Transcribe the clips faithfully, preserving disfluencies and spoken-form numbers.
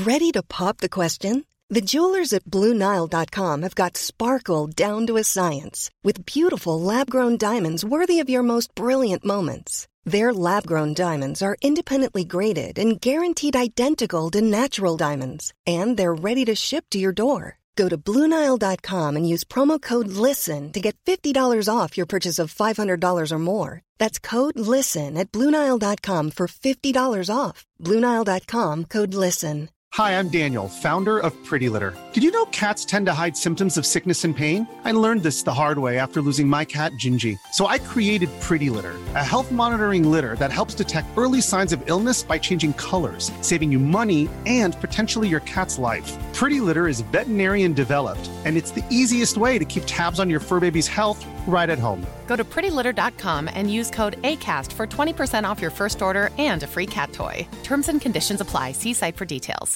Ready to pop the question? The jewelers at Blue Nile dot com have got sparkle down to a science with beautiful lab-grown diamonds worthy of your most brilliant moments. Their lab-grown diamonds are independently graded and guaranteed identical to natural diamonds, and they're ready to ship to your door. Go to Blue Nile dot com and use promo code LISTEN to get fifty dollars off your purchase of five hundred dollars or more. That's code LISTEN at Blue Nile dot com for fifty dollars off. Blue Nile dot com, code LISTEN. Hi, I'm Daniel, founder of Pretty Litter. Did you know cats tend to hide symptoms of sickness and pain? I learned this the hard way after losing my cat, Gingy. So I created Pretty Litter, a health monitoring litter that helps detect early signs of illness by changing colors, saving you money and potentially your cat's life. Pretty Litter is veterinarian developed, and it's the easiest way to keep tabs on your fur baby's health right at home. Go to pretty litter dot com and use code ACAST for twenty percent off your first order and a free cat toy. Terms and conditions apply. See site for details.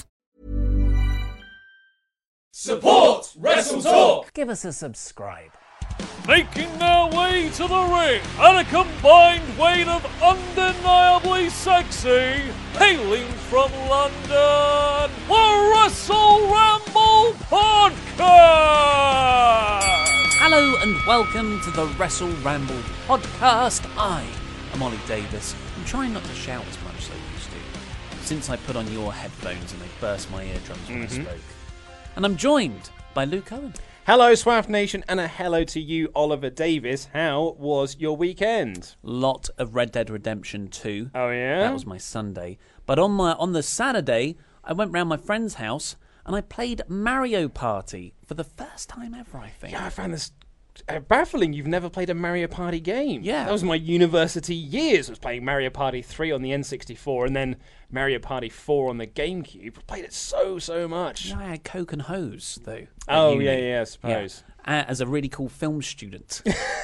Support Wrestle Talk! Give us a subscribe. Making their way to the ring at a combined weight of undeniably sexy, hailing from London, the Wrestle Ramble Podcast! Hello and welcome to the Wrestle Ramble Podcast. I am Ollie Davis. I'm trying not to shout as much as I used to, since I put on your headphones and they burst my eardrums when mm-hmm. I spoke. And I'm joined by Luke Owen. Hello, Swaff Nation, and a hello to you, Oliver Davis. How was your weekend? Lot of Red Dead Redemption two. Oh, yeah? That was my Sunday. But on my on the Saturday, I went round my friend's house and I played Mario Party for the first time ever, I think. Yeah, I found this uh, baffling. You've never played a Mario Party game. Yeah. That was my university years, was playing Mario Party three on the N sixty-four and then Mario Party four on the GameCube. I played it so, so much. Yeah, I had Coke and Hose, though. Oh, yeah, yeah, I suppose. Yeah. Uh, as a really cool film student.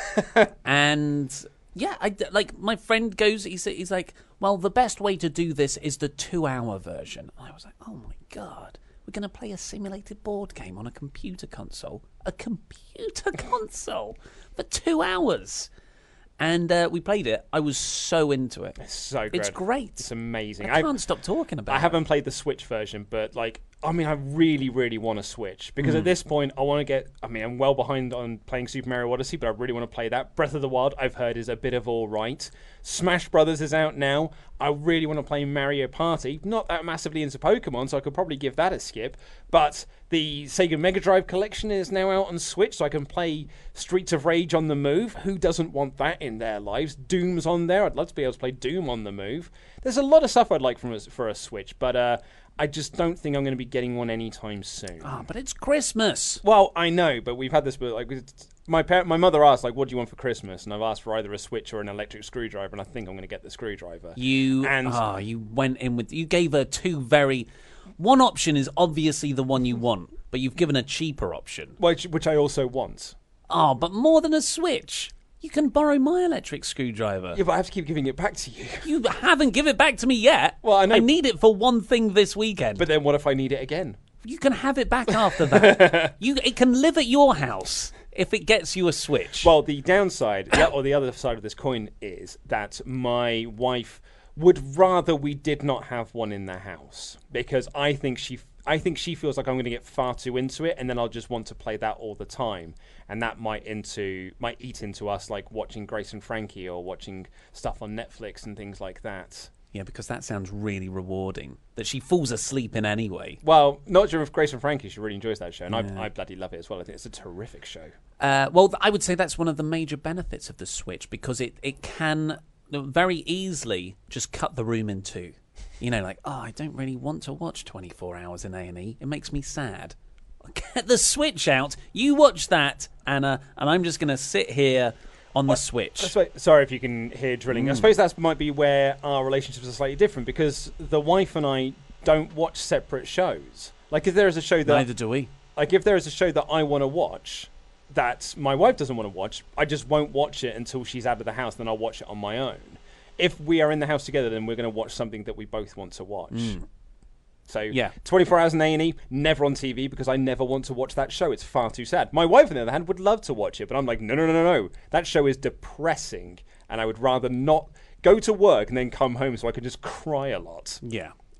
And, yeah, I, like, my friend goes, he's, he's like, well, the best way to do this is the two-hour version. And I was like, oh, my God. We're going to play a simulated board game on a computer console. A computer console for two hours. And uh, we played it. I was so into it. It's so good. It's great. It's amazing. I can't I, stop talking about I it. I haven't played the Switch version, but, like, I mean, I really, really want to Switch. Because mm. at this point, I want to get... I mean, I'm well behind on playing Super Mario Odyssey, but I really want to play that. Breath of the Wild, I've heard, is a bit of all right. Smash Brothers is out now. I really want to play Mario Party. Not that massively into Pokemon, so I could probably give that a skip. But the Sega Mega Drive collection is now out on Switch, so I can play Streets of Rage on the move. Who doesn't want that in their lives? Doom's on there. I'd love to be able to play Doom on the move. There's a lot of stuff I'd like from a, for a Switch, but uh, I just don't think I'm going to be getting one anytime soon. Ah, oh, but it's Christmas. Well, I know, but we've had this... Like, my par- my mother asked, like, what do you want for Christmas? And I've asked for either a Switch or an electric screwdriver, and I think I'm going to get the screwdriver. You... And oh, you went in with... You gave her two very... One option is obviously the one you want, but you've given a cheaper option. Which, which I also want. Oh, but more than a Switch. You can borrow my electric screwdriver. Yeah, but I have to keep giving it back to you. You haven't given it back to me yet. Well, I know. I need it for one thing this weekend. But then what if I need it again? You can have it back after that. you, It can live at your house if it gets you a Switch. Well, the downside, or the other side of this coin, is that my wife would rather we did not have one in the house. Because I think she... I think she feels like I'm going to get far too into it, and then I'll just want to play that all the time, and that might into might eat into us like watching Grace and Frankie or watching stuff on Netflix and things like that. Yeah, because that sounds really rewarding. That she falls asleep in anyway. Well, not sure if Grace and Frankie. She really enjoys that show, and yeah. I, I bloody love it as well. I think it's a terrific show. Uh, well, I would say that's one of the major benefits of the Switch, because it, it can very easily just cut the room in two. You know, like, oh, I don't really want to watch twenty-four hours in A and E. It makes me sad. Get the Switch out. You watch that, Anna, and I'm just going to sit here on the well, Switch. Suppose, sorry if you can hear drilling. Mm. I suppose that might be where our relationships are slightly different, because the wife and I don't watch separate shows. Like, if there is a show that... Neither do we. Like, if there is a show that I want to watch that my wife doesn't want to watch, I just won't watch it until she's out of the house, then I'll watch it on my own. If we are in the house together, then we're going to watch something that we both want to watch. Mm. So, yeah. twenty-four hours in A and E, never on T V, because I never want to watch that show. It's far too sad. My wife, on the other hand, would love to watch it, but I'm like, no, no, no, no, no. That show is depressing, and I would rather not go to work and then come home so I could just cry a lot. Yeah.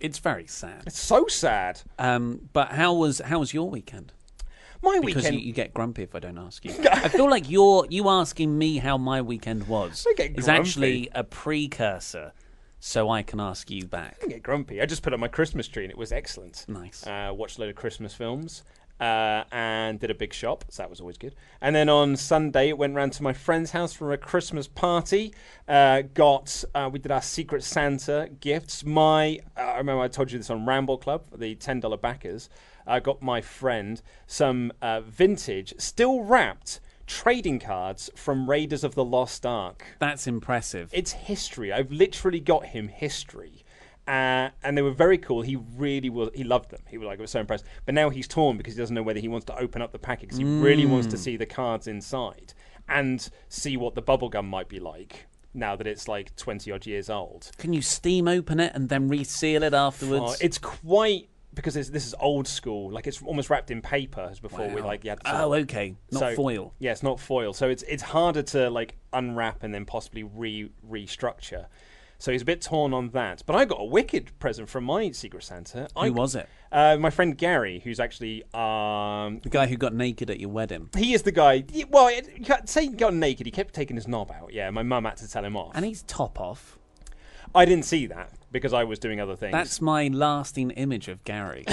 It's very sad. It's so sad. Um, but how was how was your weekend? My Because weekend. you, you get grumpy if I don't ask you. I feel like you're you asking me how my weekend was I get is grumpy. actually a precursor, so I can ask you back. I get grumpy. I just put up my Christmas tree and it was excellent. Nice. Uh, watched a load of Christmas films uh, and did a big shop, so that was always good. And then on Sunday, went round to my friend's house for a Christmas party. Uh, got uh, we did our Secret Santa gifts. My uh, I remember I told you this on Ramble Club, the ten dollar backers. I got my friend some uh, vintage, still wrapped trading cards from Raiders of the Lost Ark. That's impressive. It's history. I've literally got him history. Uh, and they were very cool. He really was. He loved them. He was like, I was so impressed. But now he's torn because he doesn't know whether he wants to open up the packet because he mm. really wants to see the cards inside and see what the bubblegum might be like now that it's like twenty odd years old. Can you steam open it and then reseal it afterwards? Oh, it's quite... Because it's, this is old school, like it's almost wrapped in paper as before wow. we like yeah. Oh, okay, not so, foil. Yeah, it's not foil, so it's it's harder to like unwrap and then possibly re restructure. So he's a bit torn on that. But I got a wicked present from my Secret Santa. Who I, was it? Uh, my friend Gary, who's actually um, the guy who got naked at your wedding. He is the guy. Well, you can't say he got naked. He kept taking his knob out. Yeah, my mum had to tell him off. And he's top off. I didn't see that because I was doing other things. That's my lasting image of Gary.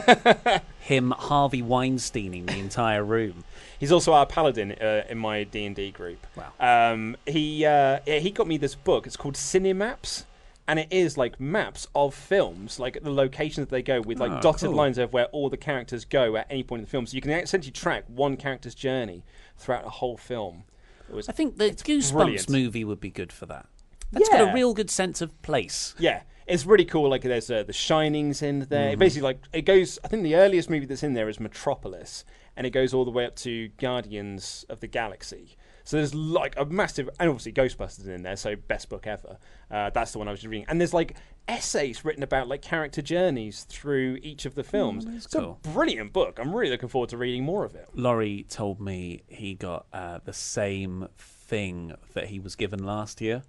Him Harvey Weinsteining the entire room. He's also our paladin uh, in my D and D group. Wow. Um, he uh, he got me this book. It's called Cinemaps, and it is like maps of films, like the locations that they go with, like oh, dotted cool. lines of where all the characters go at any point in the film. So you can essentially track one character's journey throughout a whole film. It was, I think the Goosebumps brilliant. movie would be good for that. That's yeah. got a real good sense of place. Yeah, it's really cool. Like there's uh, the Shining's in there. Mm-hmm. Basically, like it goes. I think the earliest movie that's in there is Metropolis, and it goes all the way up to Guardians of the Galaxy. So there's like a massive, and obviously Ghostbusters is in there. So best book ever. Uh, that's the one I was reading. And there's like essays written about like character journeys through each of the films. Mm, it's cool. a brilliant book. I'm really looking forward to reading more of it. Laurie told me he got uh, the same thing that he was given last year.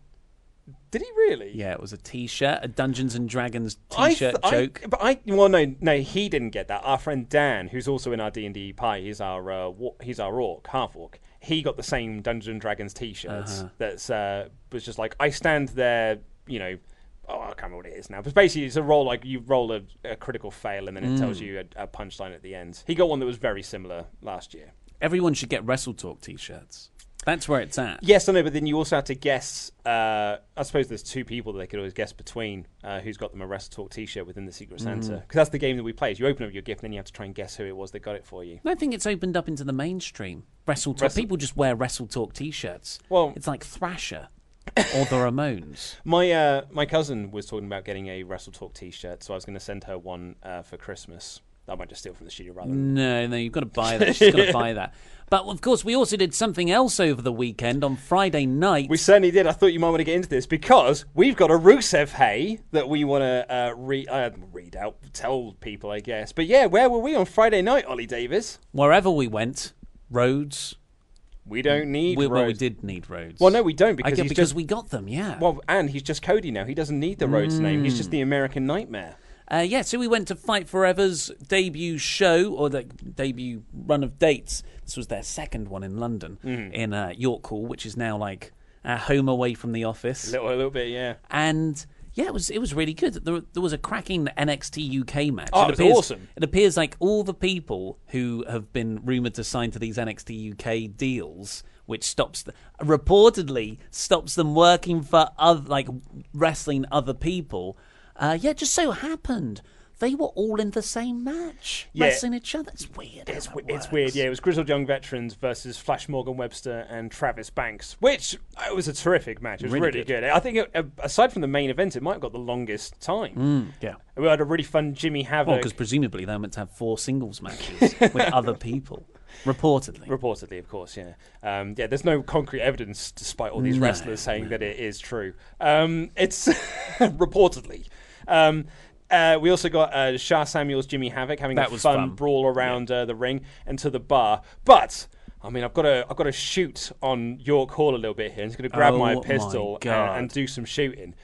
Did he really? Yeah, it was a T-shirt, a Dungeons and Dragons I T-shirt th- joke. I, but I, well, no, no, he didn't get that. Our friend Dan, who's also in our D and D pie, he's our uh, wa- he's our orc, half orc. He got the same Dungeons and Dragons T-shirts. Uh-huh. That's uh, was just like I stand there, you know. Oh, I can't remember what it is now. But basically, it's a roll like you roll a, a critical fail, and then it Mm. tells you a, a punchline at the end. He got one that was very similar last year. Everyone should get Wrestle Talk T-shirts. That's where it's at. Yes, I know, but then you also have to guess. Uh, I suppose there's two people that they could always guess between uh, who's got them a Wrestle Talk T-shirt within the Secret Santa. Because that's the game that we play. Is you open up your gift, and then you have to try and guess who it was that got it for you. I think it's opened up into the mainstream. Wrestle Talk. Wrestle- People just wear Wrestle Talk T-shirts. Well- it's like Thrasher or the Ramones. My uh, my cousin was talking about getting a Wrestle Talk T-shirt, so I was going to send her one uh, for Christmas. I might just steal from the studio rather than... No, no, you've got to buy that. She's got to buy that. But, of course, we also did something else over the weekend on Friday night. We certainly did. I thought you might want to get into this because we've got a Rusev Hey that we want to uh, re- uh, read out, tell people, I guess. But, yeah, where were we on Friday night, Ollie Davis? Wherever we went, roads. We don't need we, roads. Well, we did need roads. Well, no, we don't because I get, he's because just... we got them, yeah. Well, and he's just Cody now. He doesn't need the Rhodes Mm. name. He's just the American Nightmare. Uh, yeah, so we went to Fight Forever's debut show, or the debut run of dates. This was their second one in London, Mm. in uh, York Hall, which is now like uh, home away from the office. A little, a little bit, yeah. And yeah, it was it was really good. There, there was a cracking N X T U K match. Oh, it it was appears, awesome. It appears like all the people who have been rumoured to sign to these N X T U K deals, which stops the, reportedly stops them working for other, like wrestling other people. Uh, yeah, it just so happened they were all in the same match, Yeah. wrestling each other. It's weird. It's, how w- that it's works. weird, yeah. It was Grizzled Young Veterans versus Flash Morgan Webster and Travis Banks, which uh, it was a terrific match. It was Really really, good. good. I think, it, uh, aside from the main event, it might have got the longest time. Mm, yeah. We had a really fun Jimmy Well, Havoc. because presumably they're meant to have four singles matches with other people, reportedly. Reportedly, of course, yeah. Um, yeah, there's no concrete evidence, despite all these No, wrestlers saying no. that it is true. Um, it's reportedly. Um, uh, we also got uh, Shah Samuels, Jimmy Havoc having That a was fun, fun. brawl around uh, the ring and to the bar. But I mean, I've got to, I've got to shoot on York Hall a little bit here. I'm just going to grab Oh my my pistol and, God. and do some shooting.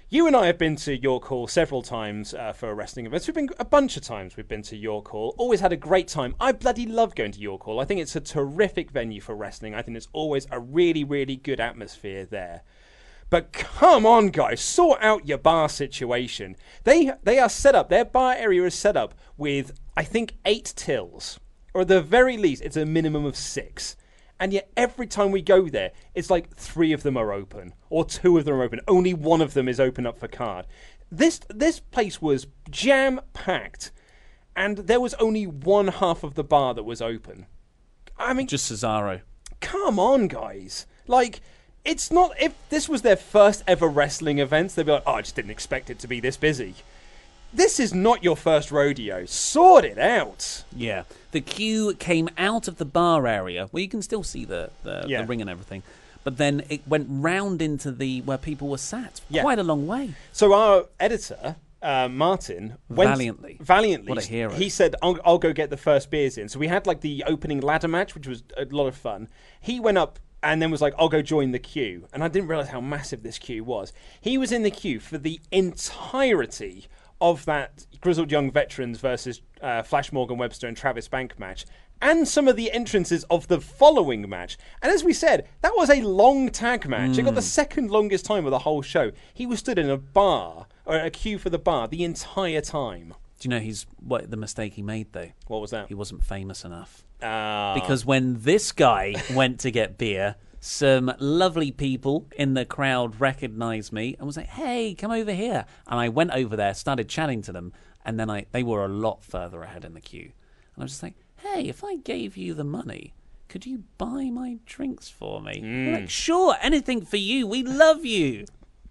You and I have been to York Hall several times uh, for wrestling events. We've been a bunch of times we've been to York Hall. Always had a great time. I bloody love going to York Hall. I think it's a terrific venue for wrestling. I think there's always a really, really good atmosphere there. But come on, guys, sort out your bar situation. They they are set up, their bar area is set up with, I think, eight tills. Or at the very least, it's a minimum of six. And yet every time we go there, it's like three of them are open, or two of them are open. Only one of them is open up for card. This this place was jam-packed, and there was only one half of the bar that was open. I mean, just Cesaro. Come on, guys. Like, it's not, if this was their first ever wrestling event, they'd be like, oh, I just didn't expect it to be this busy. This is not your first rodeo. Sort it out. Yeah. The queue came out of the bar area, where you can still see the, the, yeah. the ring and everything. But then it went round into the where people were sat. Yeah. Quite a long way. So our editor, uh, Martin, went valiantly. Valiantly. What a hero. He said, I'll, I'll go get the first beers in. So we had like the opening ladder match, which was a lot of fun. He went up and then was like, I'll go join the queue. And I didn't realise how massive this queue was. He was in the queue for the entirety of that Grizzled Young Veterans versus uh, Flash Morgan Webster and Travis Bank match, and some of the entrances of the following match. And as we said, that was a long tag match. Mm. It got the second longest time of the whole show. He was stood in a bar, or a queue for the bar, the entire time. Do you know he's what the mistake he made, though? What was that? He wasn't famous enough. Uh... Because when this guy went to get beer, some lovely people in the crowd recognised me and was like, hey, come over here. And I went over there, started chatting to them, and then I they were a lot further ahead in the queue. And I was just like, hey, if I gave you the money, could you buy my drinks for me? Mm. They're like, sure, anything for you. We love you.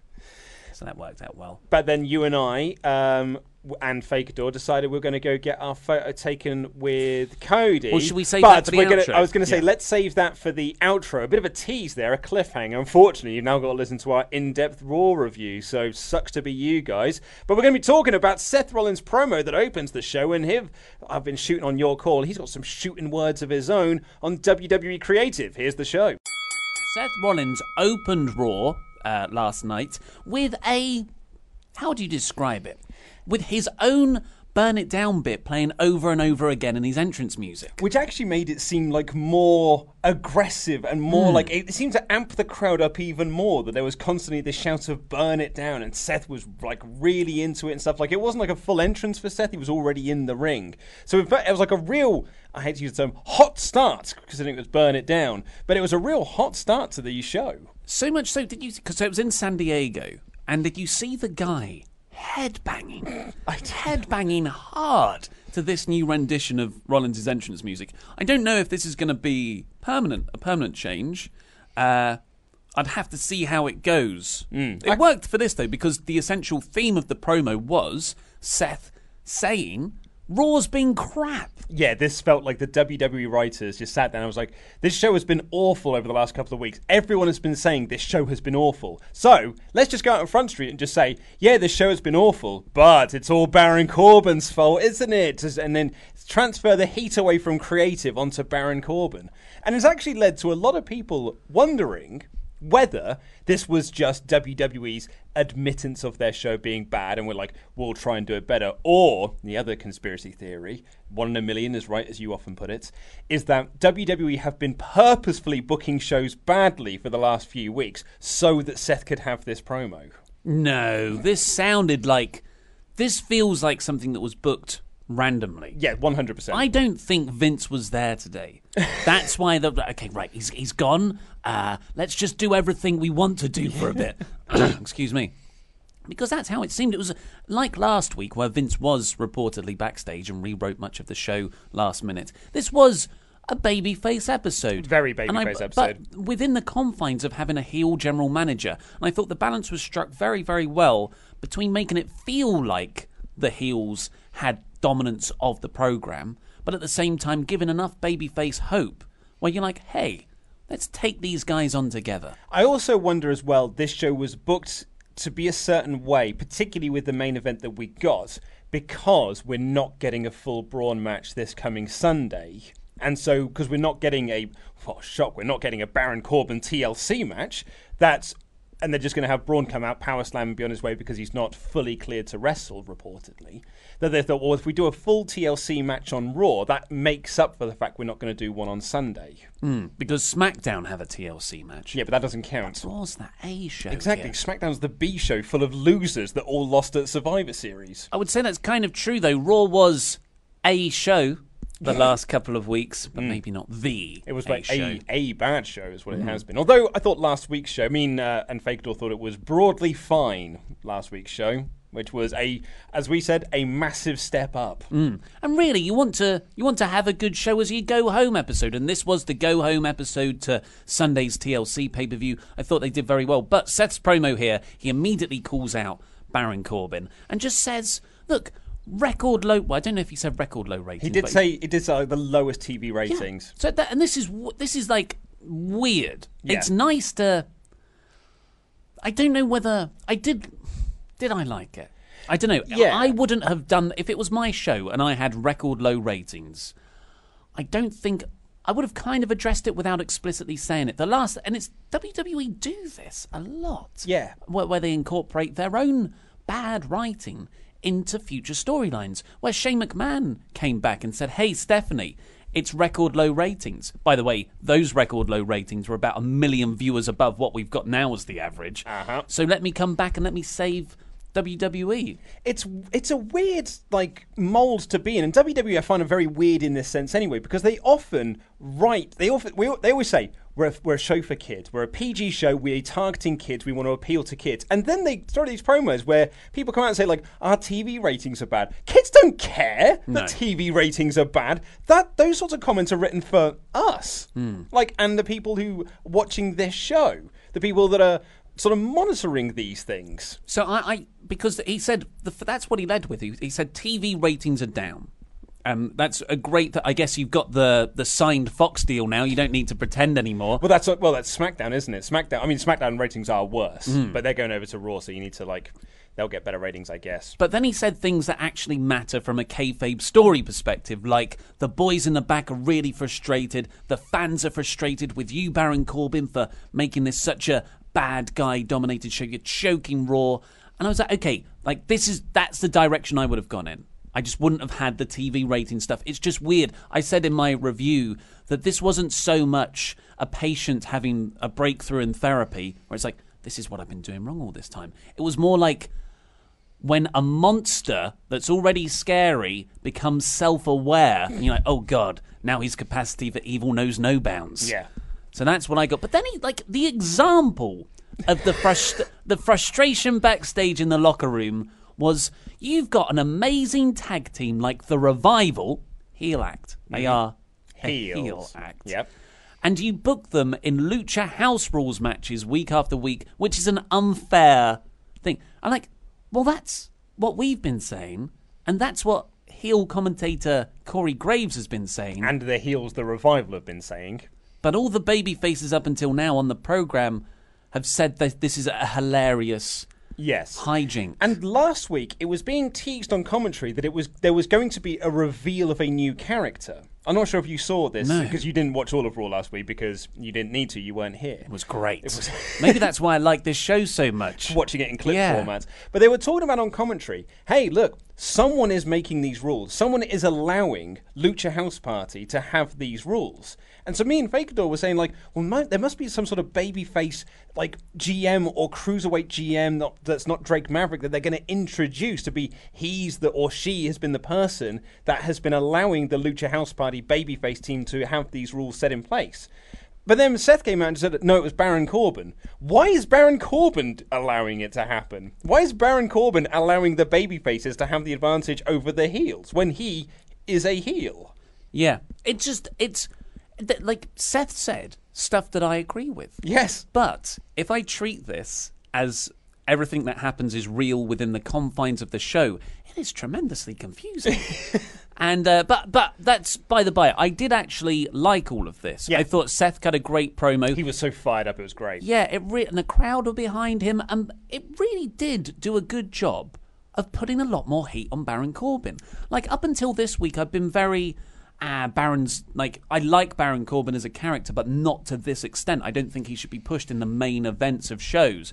So that worked out well. But then you and I um, and Fakador decided we we're going to go get our photo taken with Cody. Well, should we save but that for the we're gonna, outro? I was going to say, yeah. let's save that for the outro. A bit of a tease there, a cliffhanger. Unfortunately, you've now got to listen to our in-depth Raw review, so sucks to be you guys. But we're going to be talking about Seth Rollins' promo that opens the show, and him, I've been shooting on your call. He's got some shooting words of his own on W W E Creative. Here's the show. Seth Rollins opened Raw uh, last night with a, how do you describe it? With his own Burn It Down bit playing over and over again in his entrance music. Which actually made it seem like more aggressive and more Mm. like, it seemed to amp the crowd up even more, that there was constantly this shout of burn it down, and Seth was like really into it and stuff. Like, it wasn't like a full entrance for Seth, he was already in the ring. So in fact, it was like a real, I hate to use the term, hot start, because I think it was burn it down, but it was a real hot start to the show. So much so, did you, because it was in San Diego, and did you see the guy headbanging, headbanging hard to this new rendition of Rollins' entrance music? I don't know if this is going to be permanent, a permanent change. Uh, I'd have to see how it goes. Mm. It I... worked for this, though, because the essential theme of the promo was Seth saying Raw's been crap. Yeah, this felt like the W W E writers just sat down and was like, this show has been awful over the last couple of weeks. Everyone has been saying this show has been awful. So, let's just go out on Front Street and just say, yeah, this show has been awful, but it's all Baron Corbin's fault, isn't it? And then transfer the heat away from creative onto Baron Corbin. And it's actually led to a lot of people wondering whether this was just W W E's admittance of their show being bad and we're like, we'll try and do it better. Or, the other conspiracy theory, one in a million is right, as you often put it, is that W W E have been purposefully booking shows badly for the last few weeks so that Seth could have this promo. No, this sounded like, this feels like something that was booked randomly. Yeah, one hundred percent. I don't think Vince was there today. That's why the okay, right, he's he's gone. Uh, let's just do everything we want to do for a bit. Excuse me. Because that's how it seemed. It was like last week where Vince was reportedly backstage and rewrote much of the show last minute. This was a babyface episode. Very babyface episode. But within the confines of having a heel general manager. And I thought the balance was struck very, very well between making it feel like the heels had dominance of the program, but at the same time giving enough babyface hope where you're like, hey, let's take these guys on together. I also wonder as well, this show was booked to be a certain way, particularly with the main event that we got, because we're not getting a full Braun match this coming Sunday. And so, because we're not getting a, oh, shock, we're not getting a Baron Corbin T L C match, that's and they're just going to have Braun come out, power slam, and be on his way because he's not fully cleared to wrestle, reportedly. That they thought, well, if we do a full T L C match on Raw, that makes up for the fact we're not going to do one on Sunday. Mm, because SmackDown have a T L C match. Yeah, but that doesn't count. What was that A show? Exactly. Here? SmackDown's the B show full of losers that all lost at Survivor Series. I would say that's kind of true, though. Raw was a show the last couple of weeks, but mm. maybe not the It was a like show. a, a bad show is what mm. it has been. Although I thought last week's show, I mean, uh, and Fakador thought it was broadly fine, last week's show, which was, a, as we said, a massive step up. Mm. And really, you want to you want to have a good show as your go-home episode, and this was the go-home episode to Sunday's T L C pay-per-view. I thought they did very well. But Seth's promo here, he immediately calls out Baron Corbin and just says, look, record low. Well, I don't know if he said record low ratings. He did say he did say the lowest T V ratings. Yeah. So that, and this is this is like weird. Yeah. It's nice to. I don't know whether I did. Did I like it? I don't know. Yeah. I wouldn't have done if it was my show and I had record low ratings. I don't think I would have kind of addressed it without explicitly saying it. The last and it's W W E do this a lot. Yeah, where, where they incorporate their own bad writing into future storylines, where Shane McMahon came back and said, hey, Stephanie, it's record low ratings. By the way, those record low ratings were about a million viewers above what we've got now as the average. Uh-huh. So let me come back and let me save W W E. It's it's a weird like mold to be in, and W W E I find it very weird in this sense anyway, because they often write, they often we, they always say we're a, we're a show for kids, we're a P G show, we're targeting kids, we want to appeal to kids, and then they start these promos where people come out and say like our T V ratings are bad. Kids don't care No. that T V ratings are bad. That those sorts of comments are written for us, Mm. like and the people who are watching this show, the people that are sort of monitoring these things. So I, I because he said the, that's what he led with. He, he said T V ratings are down. Um, that's a great. I guess you've got the the signed Fox deal now. You don't need to pretend anymore. Well, that's well, that's SmackDown, isn't it? SmackDown. I mean, SmackDown ratings are worse, Mm. but they're going over to Raw, so you need to like. They'll get better ratings, I guess. But then he said things that actually matter from a kayfabe story perspective, like the boys in the back are really frustrated, the fans are frustrated with you, Baron Corbin, for making this such a bad guy-dominated show. You're choking Raw. And I was like, okay, like this is that's the direction I would have gone in. I just wouldn't have had the T V rating stuff. It's just weird. I said in my review that this wasn't so much a patient having a breakthrough in therapy, where it's like, this is what I've been doing wrong all this time. It was more like when a monster that's already scary becomes self-aware, and you're like, oh God, now his capacity for evil knows no bounds. Yeah. So that's what I got. But then he, like, the example of the frust- the frustration backstage in the locker room was, you've got an amazing tag team like the Revival, heel act. They are a heel Heels. act. Yep. And you book them in Lucha House Rules matches week after week, which is an unfair thing. I'm like, well, that's what we've been saying, and that's what heel commentator Corey Graves has been saying. And the heels, the Revival have been saying. But all the baby faces up until now on the program have said that this is a hilarious Yes. hijink. And last week, it was being teased on commentary that it was there was going to be a reveal of a new character. I'm not sure if you saw this, No. because you didn't watch all of Raw last week because you didn't need to, you weren't here. It was great. It was Maybe that's why I like this show so much. watching it in clip Yeah. formats. But they were talking about on commentary, hey, look, someone is making these rules. Someone is allowing Lucha House Party to have these rules. And so me and Fakador were saying, like, well, might, there must be some sort of babyface, like, G M or cruiserweight G M not, that's not Drake Maverick that they're going to introduce to be he's the, or she has been the person that has been allowing the Lucha House Party babyface team to have these rules set in place. But then Seth came out and said, no, it was Baron Corbin. Why is Baron Corbin allowing it to happen? Why is Baron Corbin allowing the babyfaces to have the advantage over the heels when he is a heel? Yeah. It just, it's, th- like Seth said, stuff that I agree with. Yes. But if I treat this as everything that happens is real within the confines of the show, it is tremendously confusing. And uh, but but that's by the by. I did actually like all of this. Yeah. I thought Seth cut a great promo. He was so fired up, it was great. Yeah, it re- and the crowd were behind him, and it really did do a good job of putting a lot more heat on Baron Corbin. Like, up until this week, I've been very ah, Baron's, like, I like Baron Corbin as a character, but not to this extent. I don't think he should be pushed in the main events of shows.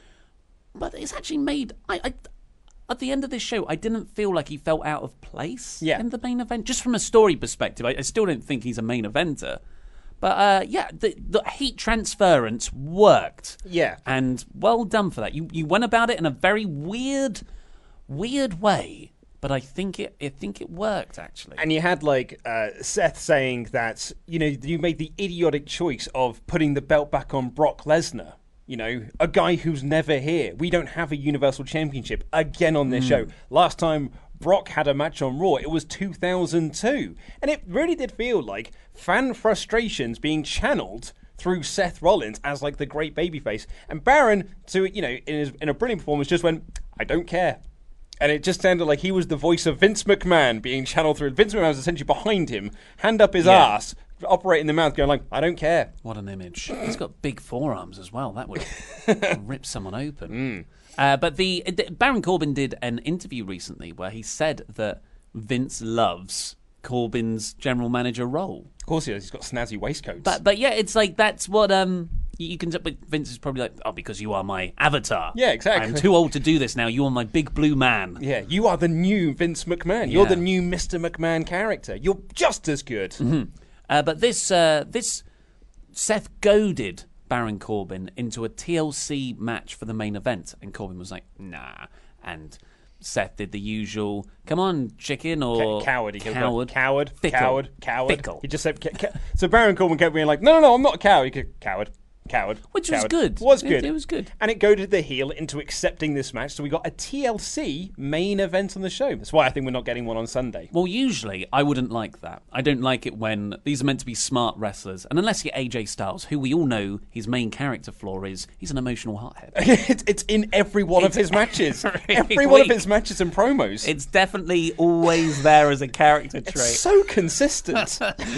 But it's actually made, I, I at the end of this show, I didn't feel like he felt out of place yeah. in the main event. Just from a story perspective, I, I still don't think he's a main eventer. But uh, yeah, the, the heat transference worked. Yeah. And well done for that. You you went about it in a very weird, weird way. But I think it I think it worked, actually. And you had, like, uh, Seth saying that, you know, you made the idiotic choice of putting the belt back on Brock Lesnar. You know, a guy who's never here. We don't have a Universal Championship again on this mm. show. Last time Brock had a match on Raw, it was two thousand two. And it really did feel like fan frustrations being channeled through Seth Rollins as, like, the great babyface. And Baron, to you know, in, his, in a brilliant performance, just went, I don't care. And it just sounded like he was the voice of Vince McMahon being channeled through. Vince McMahon was essentially behind him, hand up his yeah. ass, operating the mouth, going like, I don't care. What an image. He's got big forearms as well. That would rip someone open. Mm. Uh, but the, the Baron Corbin did an interview recently where he said that Vince loves Corbin's general manager role. Of course he does. He's got snazzy waistcoats. But but yeah, it's like that's what um you can. But Vince is probably like, oh, because you are my avatar. Yeah, exactly. I'm too old to do this now. You are my big blue man. Yeah, you are the new Vince McMahon. Yeah. You're the new Mister McMahon character. You're just as good. Mm-hmm. Uh, but this uh, this Seth goaded Baron Corbin into a T L C match for the main event, and Corbin was like, nah, and Seth did the usual, come on, chicken, or C- coward. He coward, coward, Fickle. coward, coward. Fickle. He just said, ca- ca- so Baron Corbin kept being like, no, no, no, I'm not a coward. He could, coward, coward, which coward. was good. Was good. It, it was good, and it goaded the heel into accepting this match. So we got a T L C main event on the show. That's why I think we're not getting one on Sunday. Well, usually I wouldn't like that. I don't like it when these are meant to be smart wrestlers, and unless you're A J Styles, who we all know his main character flaw is, he's an emotional hothead. it's, it's in every one it's of his matches. Every, every one of his matches and promos. It's definitely always there as a character trait. It's so consistent.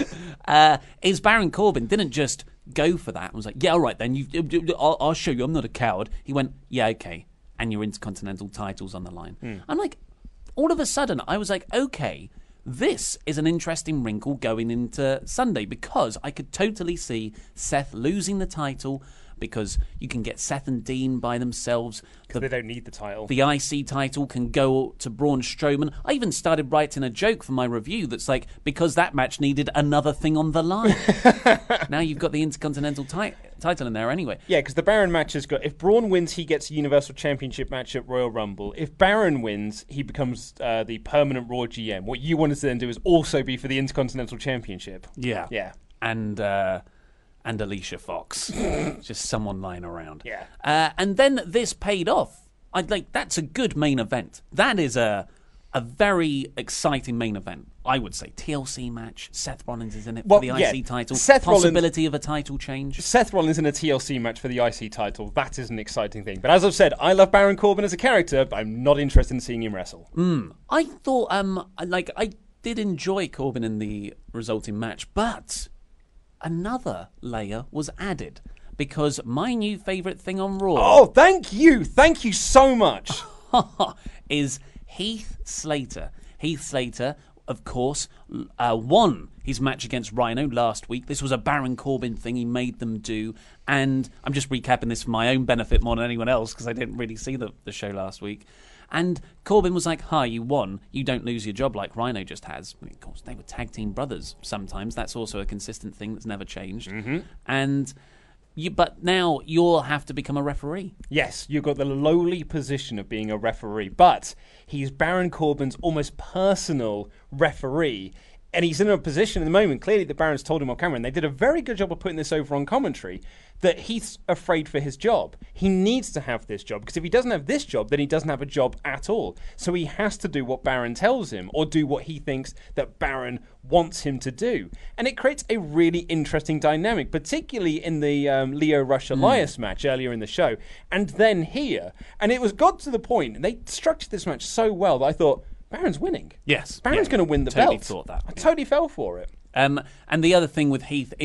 uh, is Baron Corbin didn't just go for that and was like, yeah, all right then, you, I'll, I'll show you, I'm not a coward. He went, yeah, okay, and your Intercontinental title's on the line. Mm. I'm like, all of a sudden, I was like, okay, this is an interesting wrinkle going into Sunday, because I could totally see Seth losing the title, because you can get Seth and Dean by themselves. Because the, they don't need the title. The I C title can go to Braun Strowman. I even started writing a joke for my review that's like, because that match needed another thing on the line. Now you've got the Intercontinental ti- title in there anyway. Yeah, because the Baron match has got, if Braun wins, he gets a Universal Championship match at Royal Rumble. If Baron wins, he becomes uh, the permanent Raw G M. What you wanted to then do is also be for the Intercontinental Championship. Yeah. Yeah. And... Uh, and Alicia Fox, just someone lying around. Yeah, uh, and then this paid off. I'd like that's a good main event. That is a a very exciting main event. I would say T L C match. Seth Rollins is in it well, for the yeah. I C title. Seth Possibility Rollins, of a title change. Seth Rollins in a T L C match for the I C title. That is an exciting thing. But as I've said, I love Baron Corbin as a character, but I'm not interested in seeing him wrestle. Mm. I thought, um, like I did enjoy Corbin in the resulting match, but another layer was added, because my new favourite thing on Raw... Oh, thank you! Thank you so much! is Heath Slater. Heath Slater, of course, uh, won his match against Rhino last week. This was a Baron Corbin thing he made them do, and I'm just recapping this for my own benefit more than anyone else, because I didn't really see the, the show last week. And Corbin was like, hi, you won. You don't lose your job like Rhino just has. I mean, of course, they were tag team brothers sometimes. That's also a consistent thing that's never changed. Mm-hmm. And you, But now you'll have to become a referee. Yes, you've got the lowly position of being a referee. But he's Baron Corbin's almost personal referee. And he's in a position at the moment, clearly the Baron's told him on camera, and they did a very good job of putting this over on commentary, that he's afraid for his job. He needs to have this job, because if he doesn't have this job, then he doesn't have a job at all. So he has to do what Baron tells him, or do what he thinks that Baron wants him to do. And it creates a really interesting dynamic, particularly in the um, Lio Rush Elias mm. match earlier in the show, and then here. And it was got to the point, and they structured this match so well that I thought, Baron's winning. Yes. Baron's yeah. going to win the totally belt. Thought that. I totally fell for it. Um, and the other thing with Heath is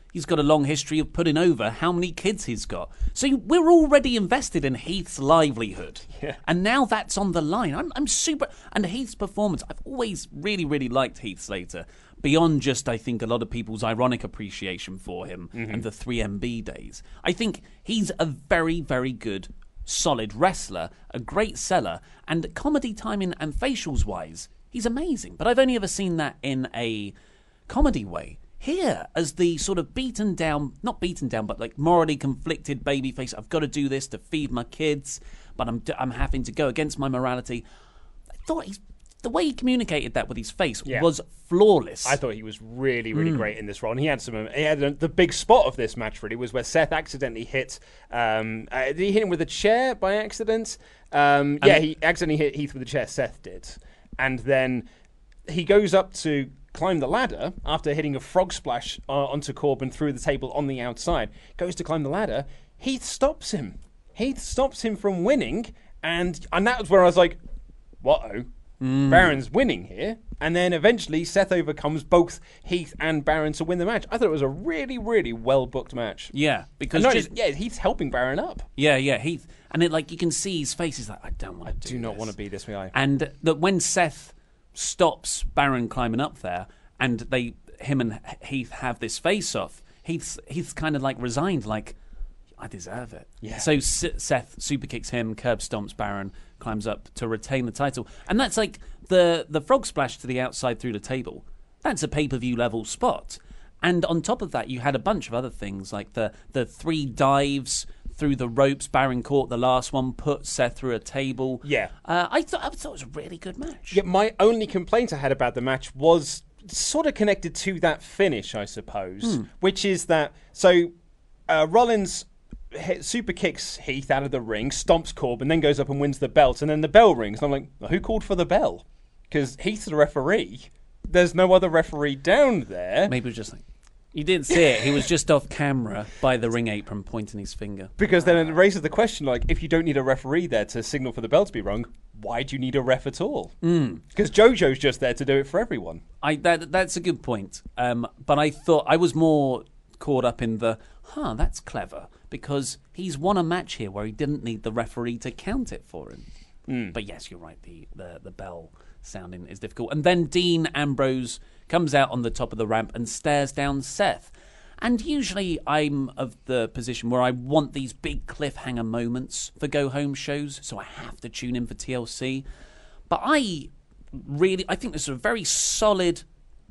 He's got a long history of putting over how many kids he's got. So we're already invested in Heath's livelihood. Yeah. And now that's on the line. I'm, I'm super... And Heath's performance, I've always really, really liked Heath Slater. Beyond just, I think, a lot of people's ironic appreciation for him mm-hmm. and the three M B days. I think he's a very, very good, solid wrestler, a great seller, and comedy timing and facials-wise, he's amazing. But I've only ever seen that in a comedy way. Here, as the sort of beaten down, not beaten down, but like morally conflicted babyface, I've got to do this to feed my kids, but I'm I'm having to go against my morality. I thought he's, the way he communicated that with his face yeah. was flawless. I thought he was really, really mm. great in this role. And he had some. He had a, the big spot of this match really was where Seth accidentally hit. Um, uh, did he hit him with a chair by accident? Um, yeah, he accidentally hit Heath with a chair. Seth did, and then he goes up to climb the ladder after hitting a frog splash uh, onto Corbin through the table on the outside. Goes to climb the ladder. Heath stops him. Heath stops him from winning, and and that was where I was like, "What-oh? Mm. Baron's winning here." And then eventually Seth overcomes both Heath and Baron to win the match. I thought it was a really, really well booked match. Yeah, because just, yeah, Heath's helping Baron up. Yeah, yeah, Heath, and it like you can see his face. He's like, "I don't want to do, do not this. want to be this guy." And that when Seth stops Baron climbing up there, and they, him and Heath have this face-off, Heath's, Heath's kind of like resigned, like, I deserve it. Yeah. So S- Seth super kicks him, curb stomps Baron, climbs up to retain the title. And that's like the, the frog splash to the outside through the table. That's a pay-per-view level spot. And on top of that, you had a bunch of other things, like the, the three dives through the ropes. Baron caught the last one, put Seth through a table. Yeah. Uh, I, th- I thought it was a really good match. Yeah, my only complaint I had about the match was sort of connected to that finish, I suppose, hmm. which is that, so uh, Rollins hit, super kicks Heath out of the ring, stomps Corbin, then goes up and wins the belt, and then the bell rings, and I'm like, well, who called for the bell? Because Heath's the referee. There's no other referee down there. Maybe it was just like, you didn't see it. He was just off camera by the ring apron pointing his finger. Because then it raises the question, like, if you don't need a referee there to signal for the bell to be rung, why do you need a ref at all? Because mm. JoJo's just there to do it for everyone. I that That's a good point. Um, but I thought I was more caught up in the, huh, that's clever. Because he's won a match here where he didn't need the referee to count it for him. Mm. But yes, you're right. The, the, the bell sounding is difficult. And then Dean Ambrose comes out on the top of the ramp and stares down Seth. And usually I'm of the position where I want these big cliffhanger moments for go-home shows, so I have to tune in for T L C. But I really, I think this is a very solid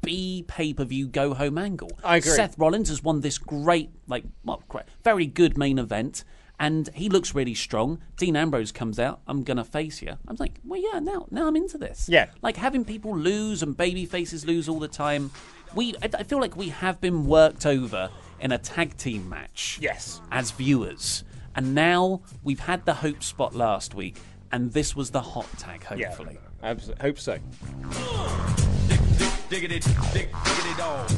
B pay-per-view go-home angle. I agree. Seth Rollins has won this great, like, well, great, very good main event, and he looks really strong. Dean Ambrose comes out, I'm going to face you. I'm like, well, yeah, now now I'm into this. Yeah. Like, having people lose and baby faces lose all the time. We, I, I feel like we have been worked over in a tag team match. Yes. As viewers. And now we've had the hope spot last week, and this was the hot tag, hopefully. Yeah, absolutely. Hope so. Diggity, dig, diggity dog.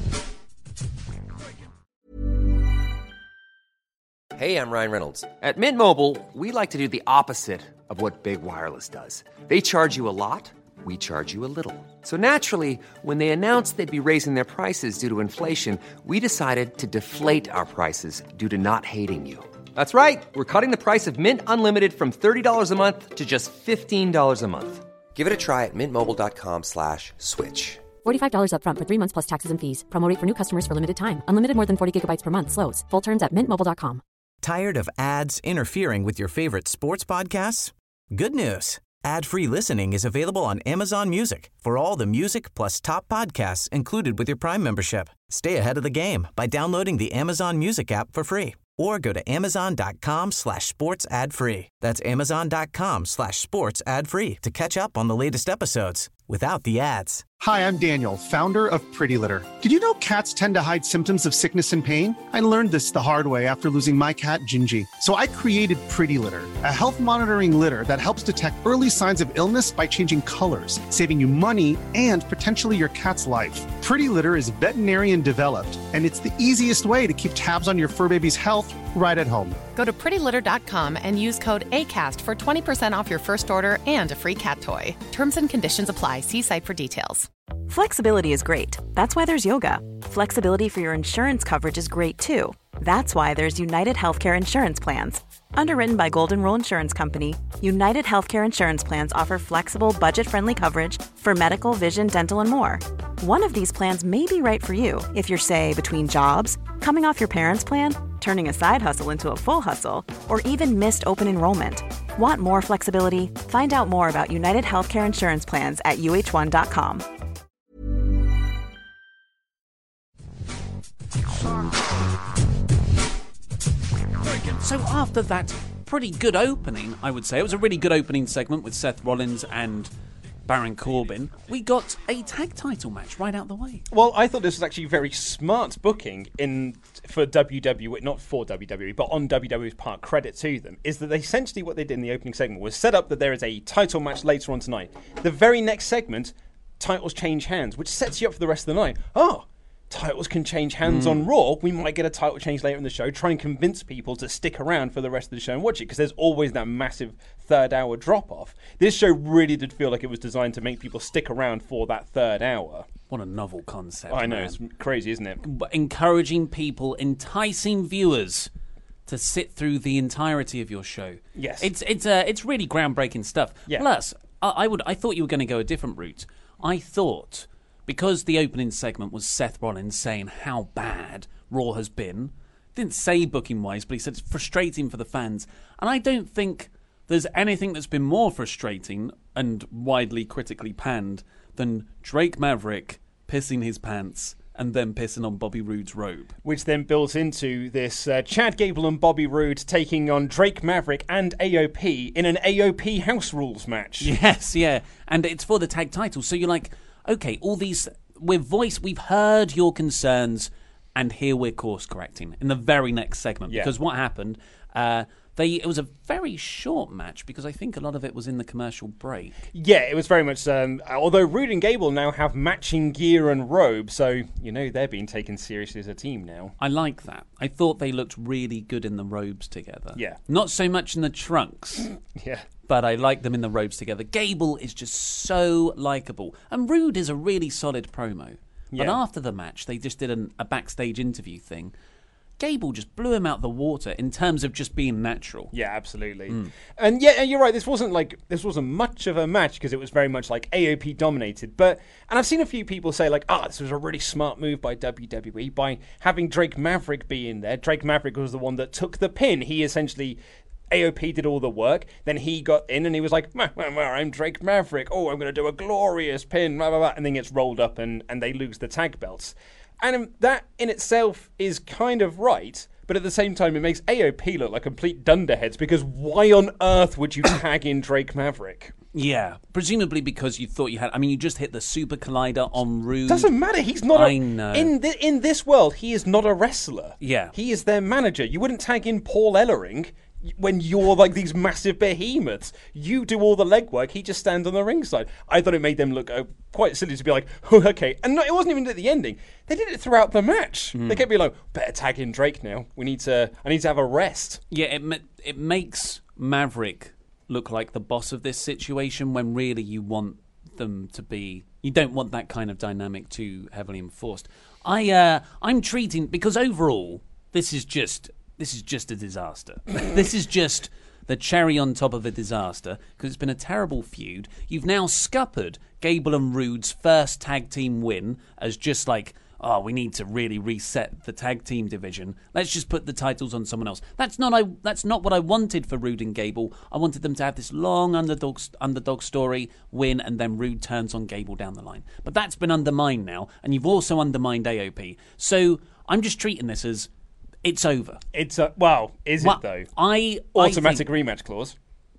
Hey, I'm Ryan Reynolds. At Mint Mobile, we like to do the opposite of what Big Wireless does. They charge you a lot, we charge you a little. So naturally, when they announced they'd be raising their prices due to inflation, we decided to deflate our prices due to not hating you. That's right. We're cutting the price of Mint Unlimited from thirty dollars a month to just fifteen dollars a month. Give it a try at mintmobile.com slash switch. forty-five dollars up front for three months plus taxes and fees. Promo rate for new customers for limited time. Unlimited more than forty gigabytes per month. Slows full terms at mint mobile dot com. Tired of ads interfering with your favorite sports podcasts? Good news. Ad-free listening is available on Amazon Music for all the music plus top podcasts included with your Prime membership. Stay ahead of the game by downloading the Amazon Music app for free or go to amazon.com slash sports ad free. That's amazon.com slash sports ad free to catch up on the latest episodes without the ads. Hi, I'm Daniel, founder of Pretty Litter. Did you know cats tend to hide symptoms of sickness and pain? I learned this the hard way after losing my cat, Gingy. So I created Pretty Litter, a health monitoring litter that helps detect early signs of illness by changing colors, saving you money and potentially your cat's life. Pretty Litter is veterinarian developed, and it's the easiest way to keep tabs on your fur baby's health right at home. Go to pretty litter dot com and use code ACAST for twenty percent off your first order and a free cat toy. Terms and conditions apply. See site for details. Flexibility is great. That's why there's yoga. Flexibility for your insurance coverage is great too. That's why there's United Healthcare Insurance Plans. Underwritten by Golden Rule Insurance Company, United Healthcare Insurance Plans offer flexible, budget-friendly coverage for medical, vision, dental, and more. One of these plans may be right for you if you're, say, between jobs, coming off your parents' plan, turning a side hustle into a full hustle, or even missed open enrollment. Want more flexibility? Find out more about United Healthcare Insurance Plans at U H one dot com. So after that pretty good opening, I would say, it was a really good opening segment with Seth Rollins and Baron Corbin, we got a tag title match right out the way. Well, I thought this was actually very smart booking in for W W E, not for W W E, but on W W E's part, credit to them, is that they essentially what they did in the opening segment was set up that there is a title match later on tonight. The very next segment, titles change hands, which sets you up for the rest of the night. Oh, titles can change hands mm. on Raw. We might get a title change later in the show. Try and convince people to stick around for the rest of the show and watch it, because there's always that massive third hour drop off. This show really did feel like it was designed to make people stick around for that third hour. What a novel concept. I know, man. It's crazy, isn't it? But encouraging people, enticing viewers to sit through the entirety of your show. Yes. It's it's uh, it's really groundbreaking stuff. Yeah. Plus, I, I would I thought you were going to go a different route. I thought, because the opening segment was Seth Rollins saying how bad Raw has been, didn't say booking-wise, but he said it's frustrating for the fans. And I don't think there's anything that's been more frustrating and widely critically panned than Drake Maverick pissing his pants and then pissing on Bobby Roode's robe. Which then built into this uh, Chad Gable and Bobby Roode taking on Drake Maverick and A O P in an A O P House Rules match. Yes, yeah. And it's for the tag title. So you're like, okay, all these... We've voiced, we've heard your concerns, and here we're course correcting in the very next segment. Yeah. Because what happened, uh, they it was a very short match because I think a lot of it was in the commercial break. Yeah, it was very much. Um, although Roode and Gable now have matching gear and robes, so you know they're being taken seriously as a team now. I like that. I thought they looked really good in the robes together. Yeah, not so much in the trunks. Yeah. But I like them in the robes together. Gable is just so likeable. And Roode is a really solid promo. Yeah. But after the match, they just did an, a backstage interview thing. Gable just blew him out the water in terms of just being natural. Yeah, absolutely. Mm. And yeah, you're right. This wasn't like this wasn't much of a match because it was very much like A O P dominated. But and I've seen a few people say like, ah, oh, this was a really smart move by W W E by having Drake Maverick be in there. Drake Maverick was the one that took the pin. He essentially. A O P did all the work, then he got in and he was like, meh, meh, meh, I'm Drake Maverick, oh, I'm going to do a glorious pin, blah, blah, blah, and then gets rolled up and, and they lose the tag belts. And um, that in itself is kind of right, but at the same time it makes A O P look like complete dunderheads because why on earth would you tag in Drake Maverick? Yeah, presumably because you thought you had... I mean, you just hit the Super Collider on Roode. Doesn't matter, he's not I a... know. In, th- in this world, he is not a wrestler. Yeah. He is their manager. You wouldn't tag in Paul Ellering when you're like these massive behemoths. You do all the legwork, he just stands on the ringside. I thought it made them look uh, quite silly to be like, oh, okay. And no, it wasn't even at the ending. They did it throughout the match. Mm. They kept being like, better tag in Drake now. We need to, I need to have a rest. Yeah, it ma- it makes Maverick look like the boss of this situation when really you want them to be... You don't want that kind of dynamic too heavily enforced. I, uh, I'm treating... Because overall, this is just... This is just a disaster. This is just the cherry on top of a disaster because it's been a terrible feud. You've now scuppered Gable and Roode's first tag team win as just like, oh, we need to really reset the tag team division. Let's just put the titles on someone else. That's not I. That's not what I wanted for Roode and Gable. I wanted them to have this long underdog underdog story, win, and then Roode turns on Gable down the line. But that's been undermined now, and you've also undermined A O P. So I'm just treating this as it's over. It's a well, is well, it though? I automatic I think, rematch clause.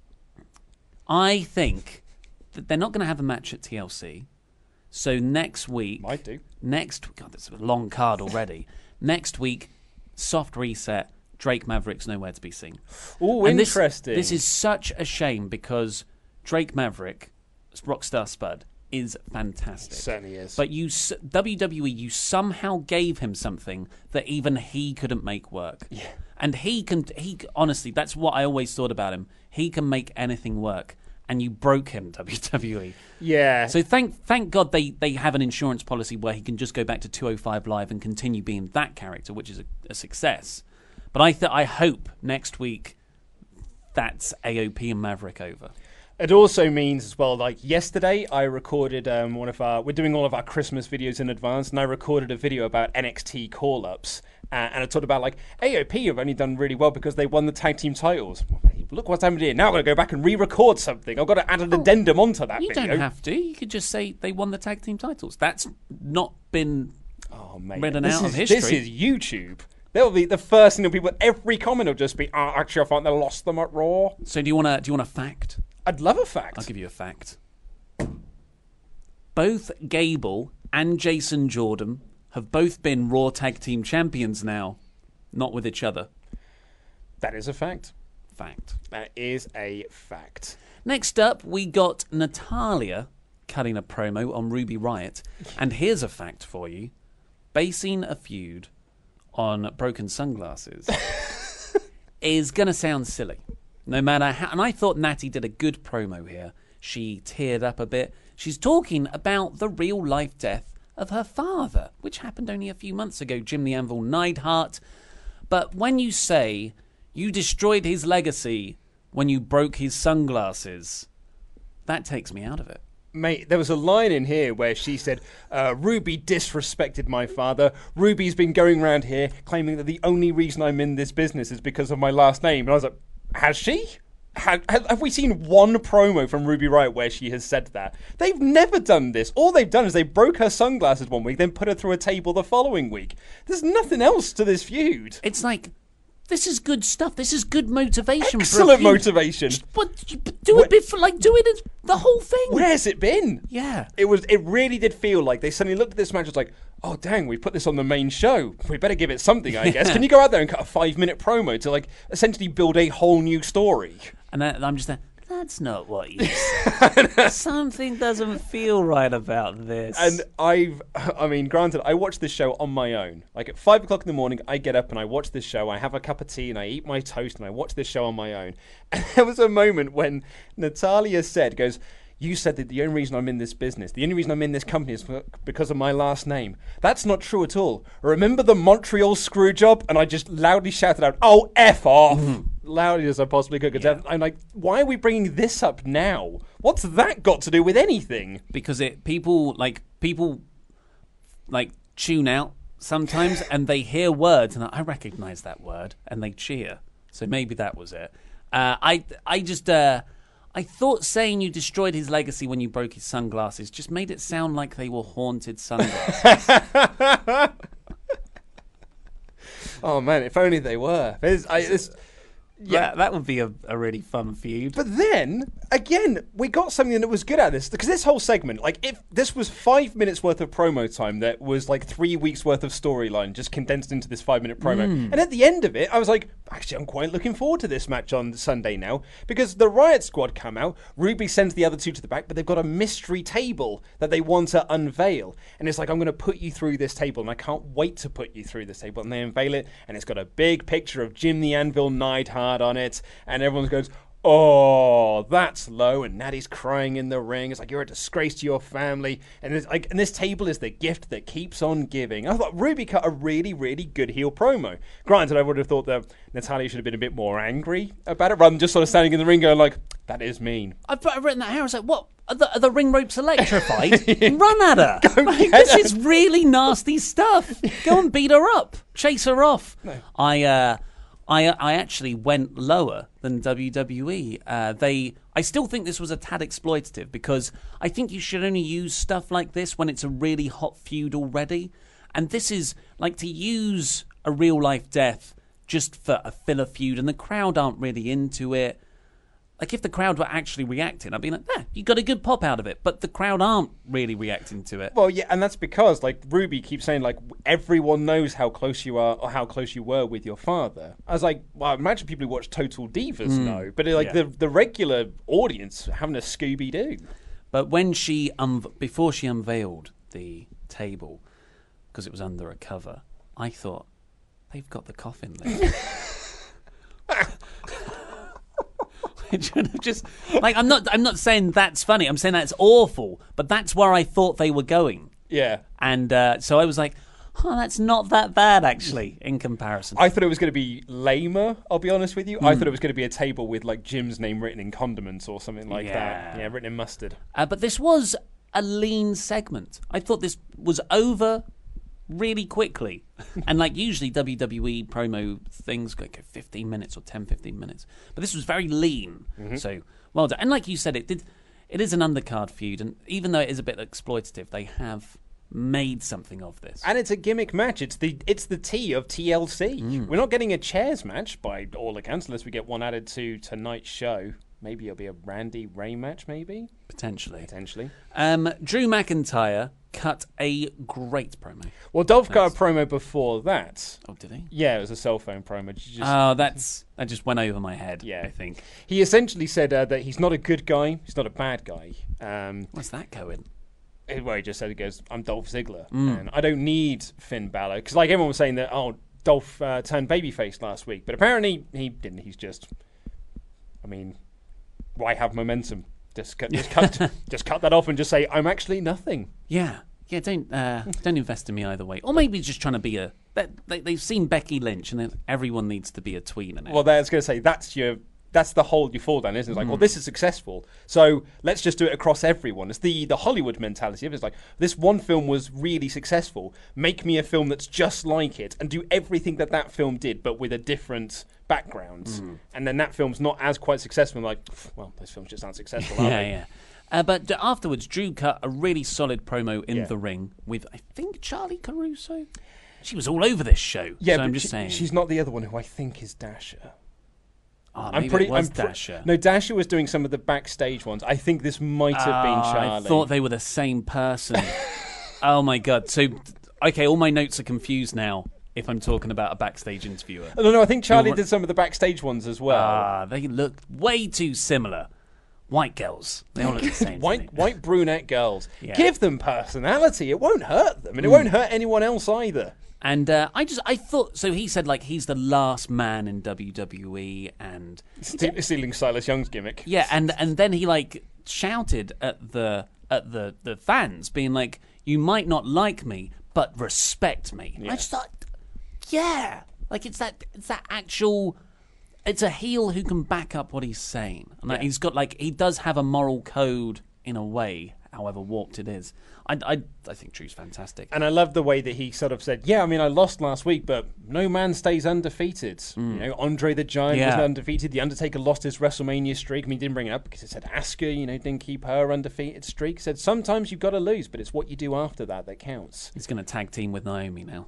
I think that they're not going to have a match at T L C. So next week, might do. Next, God, that's a long card already. Next week, soft reset. Drake Maverick's nowhere to be seen. Oh, interesting. This, this is such a shame because Drake Maverick, Rockstar Spud, is fantastic. It certainly is. But you, W W E, you somehow gave him something that even he couldn't make work. Yeah. And he can, he honestly, that's what I always thought about him. He can make anything work. and you broke him, W W E. Yeah. So thank thank God they, they have an insurance policy where he can just go back to two oh five Live and continue being that character, which is a, a success. But I th- I hope next week that's A O P and Maverick over. It also means as well, like yesterday I recorded um, one of our, we're doing all of our Christmas videos in advance, and I recorded a video about N X T call-ups, uh, and I talked about like A O P have only done really well because they won the tag team titles. Look what's happened here. Now I've got to go back and re-record something. I've got to add an oh, addendum onto that you video. You don't have to. You could just say they won the tag team titles. That's not been oh, mate. written this out is, of history. This is YouTube. That'll be the first thing that people, every comment will just be, oh, actually I thought they lost them at Raw. So do you want to do you want a fact? I'd love a fact. I'll give you a fact. Both Gable and Jason Jordan have both been Raw Tag Team Champions now, not with each other. That is a fact. Fact. That is a fact. Next up, we got Natalya cutting a promo on Ruby Riott. And here's a fact for you. Basing a feud on broken sunglasses is going to sound silly. No matter how, and I thought Natty did a good promo here. She teared up a bit. She's talking about the real life death of her father, which happened only a few months ago, Jim the Anvil Neidhart. But when you say you destroyed his legacy when you broke his sunglasses, that takes me out of it. Mate, there was a line in here where she said, uh, Ruby disrespected my father. Ruby's been going around here claiming that the only reason I'm in this business is because of my last name. And I was like, has she? Have, have we seen one promo from Ruby Riott where she has said that? They've never done this. All they've done is they broke her sunglasses one week, then put her through a table the following week. There's nothing else to this feud. It's like, this is good stuff. This is good motivation. Excellent for a motivation. But do it before, like do it as the whole thing. Where's it been? Yeah, it was. It really did feel like they suddenly looked at this match and was like, oh dang, we put this on the main show. We better give it something, I guess. Can you go out there and cut a five-minute promo to like essentially build a whole new story? And I, I'm just there. That's not what you said. Something doesn't feel right about this. And I've, I mean, granted, I watch this show on my own. Like at five o'clock in the morning, I get up and I watch this show. I have a cup of tea and I eat my toast and I watch this show on my own. And there was a moment when Natalya said, goes, you said that the only reason I'm in this business, the only reason I'm in this company is because of my last name. That's not true at all. Remember the Montreal screw job? And I just loudly shouted out, oh, F off. Mm-hmm. Loudly as I possibly could. Yeah. I'm like, why are we bringing this up now? What's that got to do with anything? Because it people like people like tune out sometimes and they hear words and I recognize that word and they cheer. So maybe that was it. Uh, I I just uh, I thought saying you destroyed his legacy when you broke his sunglasses just made it sound like they were haunted sunglasses. Oh man, if only they were. There's, I, it's, Yeah, that, that would be a, a really fun feud. But then, again, we got something that was good at this. Because this whole segment, like, if this was five minutes worth of promo time that was like three weeks worth of storyline just condensed into this five minute promo. Mm. And at the end of it, I was like, actually, I'm quite looking forward to this match on Sunday now. Because the Riot Squad come out, Ruby sends the other two to the back, but they've got a mystery table that they want to unveil. And it's like, I'm going to put you through this table, and I can't wait to put you through this table. And they unveil it, and it's got a big picture of Jim the Anvil Neidhart on it, and everyone goes, oh, that's low, and Natty's crying in the ring. It's like, you're a disgrace to your family, and it's like, and this table is the gift that keeps on giving. I thought Ruby cut a really, really good heel promo. Granted, I would have thought that Natalya should have been a bit more angry about it, rather than just sort of standing in the ring going like, that is mean. I've, I've written that here. I was like, what? Are the, are the ring ropes electrified? Run at her. Like, this her. is really nasty stuff. Go and beat her up. Chase her off. No. I, uh... I I actually went lower than W W E. Uh, they I still think this was a tad exploitative because I think you should only use stuff like this when it's a really hot feud already. And this is like to use a real life death just for a filler feud and the crowd aren't really into it. Like, if the crowd were actually reacting, I'd be like, eh, you got a good pop out of it. But the crowd aren't really reacting to it. Well, yeah, and that's because, like, Ruby keeps saying, like, everyone knows how close you are or how close you were with your father. I was like, well, I imagine people who watch Total Divas mm. know. But, like, yeah. the, the regular audience having a Scooby-Doo. But when she, um, before she unveiled the table, because it was under a cover, I thought, they've got the coffin lid. It should have just like I'm not. I'm not saying that's funny. I'm saying that's awful. But that's where I thought they were going. Yeah. And uh, so I was like, "Oh, that's not that bad actually in comparison." I thought it was going to be lamer. I'll be honest with you. Mm. I thought it was going to be a table with like Jim's name written in condiments or something like yeah. that. Yeah, written in mustard. Uh, but this was a lean segment. I thought this was over really quickly. And like usually W W E promo things go fifteen minutes or ten, fifteen minutes. But this was very lean. Mm-hmm. So well done. And like you said, it did. It is an undercard feud. And even though it is a bit exploitative, they have made something of this. And it's a gimmick match. It's the it's the T of T L C. Mm. We're not getting a chairs match by all accounts unless we get one added to tonight's show. Maybe it'll be a Randy Ray match, maybe? Potentially. Potentially. Um, Drew McIntyre cut a great promo. Well, Dolph that's... cut a promo before that. Oh, did he? Yeah, it was a cell phone promo. Just... Oh, that's that just went over my head, yeah. I think. He essentially said uh, that he's not a good guy, he's not a bad guy. Um, What's that going? Well, he just said, he goes, I'm Dolph Ziggler, mm. and I don't need Finn Balor. Because like everyone was saying that, oh, Dolph uh, turned babyface last week. But apparently he didn't. He's just, I mean... Why have momentum? Just cut, just cut, just cut that off and just say I'm actually nothing. Yeah, yeah. Don't uh, don't invest in me either way. Or maybe just trying to be a. They, they've seen Becky Lynch, and everyone needs to be a tweener now. Well, I was going to say that's your that's the hole you fall down, isn't it? It's like, mm. well, this is successful, so let's just do it across everyone. It's the the Hollywood mentality. It's like this one film was really successful. Make me a film that's just like it, and do everything that that film did, but with a different background. Mm. And then that film's not as quite successful. I'm like, well, those films just aren't successful, are yeah, they? Yeah. Uh, but afterwards, Drew cut a really solid promo in yeah. the ring with, I think, Charlie Caruso. She was all over this show. Yeah, so but I'm just she, saying. She's not the other one who I think is Dasher. Oh, maybe I'm pretty, it was I'm pre- Dasher. No, Dasher was doing some of the backstage ones. I think this might have uh, been Charlie. I thought they were the same person. Oh my god! So, okay, all my notes are confused now. If I'm talking about a backstage interviewer, no, no, I think Charlie You're... did some of the backstage ones as well. Ah, they look way too similar. White girls, they all look the same. white, white brunette girls. Yeah. Give them personality. It won't hurt them, and it mm. won't hurt anyone else either. And uh, I just, I thought, so he said like he's the last man in W W E, and Ste- stealing Silas Young's gimmick. Yeah, and and then he like shouted at the at the the fans, being like, "You might not like me, but respect me." Yeah. I just thought, yeah, like it's that it's that actual. It's a heel who can back up what he's saying, and yeah. like, he's got like he does have a moral code in a way, however warped it is. I, I, I think Drew's fantastic. And I love the way that he sort of said, yeah, I mean, I lost last week, but no man stays undefeated. Mm. You know, Andre the Giant yeah. was undefeated. The Undertaker lost his WrestleMania streak. I mean, he didn't bring it up because it said Asuka, you know, didn't keep her undefeated streak. He said, sometimes you've got to lose, but it's what you do after that that counts. He's going to tag team with Naomi now.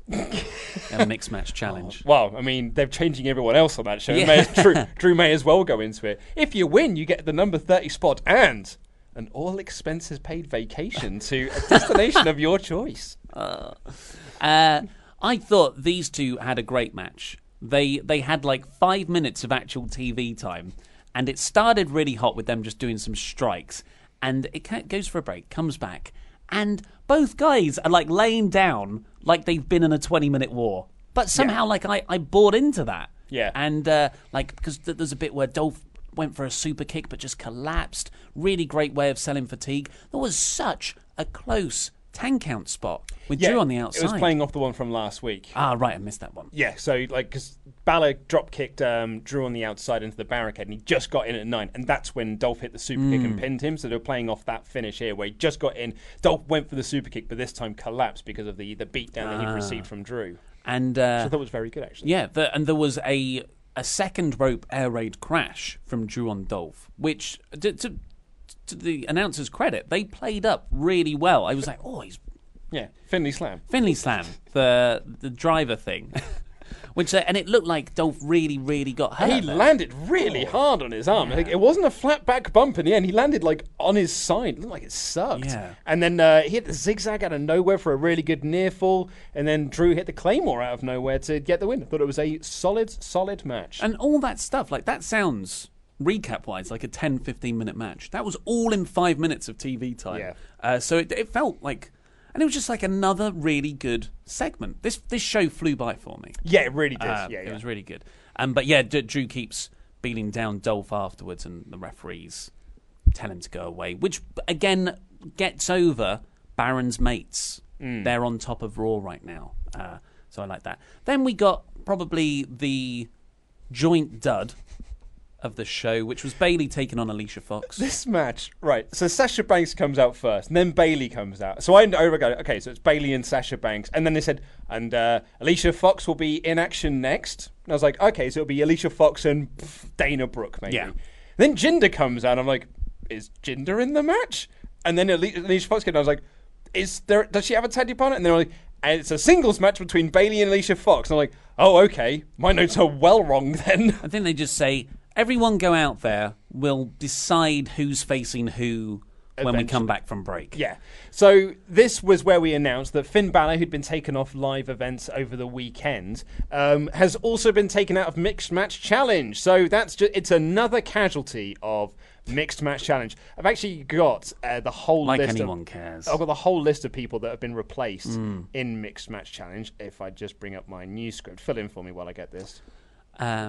A mixed match challenge. Oh, well, I mean, they're changing everyone else on that show. Yeah. May, Drew, Drew may as well go into it. If you win, you get the number thirty spot and... an all-expenses-paid vacation to a destination of your choice. Uh, uh, I thought these two had a great match. They they had like five minutes of actual T V time, and it started really hot with them just doing some strikes, and it goes for a break, comes back, and both guys are like laying down like they've been in a twenty-minute war. But somehow, yeah. like I, I bought into that. Yeah. And uh, like because th- there's a bit where Dolph went for a super kick but just collapsed. Really great way of selling fatigue. There was such a close ten count spot with yeah, Drew on the outside. It was playing off the one from last week. Ah, right, I missed that one. Yeah, so like because Balor drop kicked um, Drew on the outside into the barricade, and he just got in at nine, and that's when Dolph hit the super mm. kick and pinned him. So they were playing off that finish here, where he just got in. Dolph went for the super kick, but this time collapsed because of the the beatdown ah. that he received from Drew. And uh, so that was very good, actually. Yeah, the, and there was a. a second rope air raid crash from Drew on Dolph, which, to, to, to the announcer's credit, they played up really well. I was like, oh, he's... Yeah, Finley Slam. Finley Slam, the the driver thing. Which uh, And it looked like Dolph really, really got hurt. He there. landed really oh. hard on his arm. Yeah. Like, it wasn't a flat back bump in the end. He landed like on his side. It looked like it sucked. Yeah. And then uh, he hit the zigzag out of nowhere for a really good near fall. And then Drew hit the Claymore out of nowhere to get the win. I thought it was a solid, solid match. And all that stuff, like that sounds, recap-wise, like a ten, fifteen minute match. That was all in five minutes of T V time. Yeah. Uh, so it, it felt like... And it was just like another really good segment. This this show flew by for me. Yeah, it really did. Uh, yeah, yeah. It was really good. Um, but yeah, D- Drew keeps beating down Dolph afterwards, and the referees tell him to go away, which, again, gets over Baron's mates. Mm. They're on top of Raw right now. Uh, so I like that. Then we got probably the joint dud of the show, which was Bayley taking on Alicia Fox. This match, right, so Sasha Banks comes out first, and then Bayley comes out. So I, I go, okay, so it's Bayley and Sasha Banks, and then they said, and uh, Alicia Fox will be in action next. And I was like, okay, so it'll be Alicia Fox and pff, Dana Brooke, maybe. Yeah. Then Jinder comes out, and I'm like, is Jinder in the match? And then Alicia Fox came out, and I was like, is there, does she have a tag team partner? And they're like, and it's a singles match between Bayley and Alicia Fox. And I'm like, oh, okay, my notes are well wrong then. I think they just say, everyone go out there, we'll decide who's facing who when Eventually. we come back from break. Yeah. So this was where we announced that Finn Balor, who'd been taken off live events over the weekend, um, has also been taken out of Mixed Match Challenge. So that's just, it's another casualty of Mixed Match Challenge. I've actually got uh, the whole like list. anyone of, cares. I've got the whole list of people that have been replaced Mm. in Mixed Match Challenge. If I just bring up my news script, fill in for me while I get this. Uh,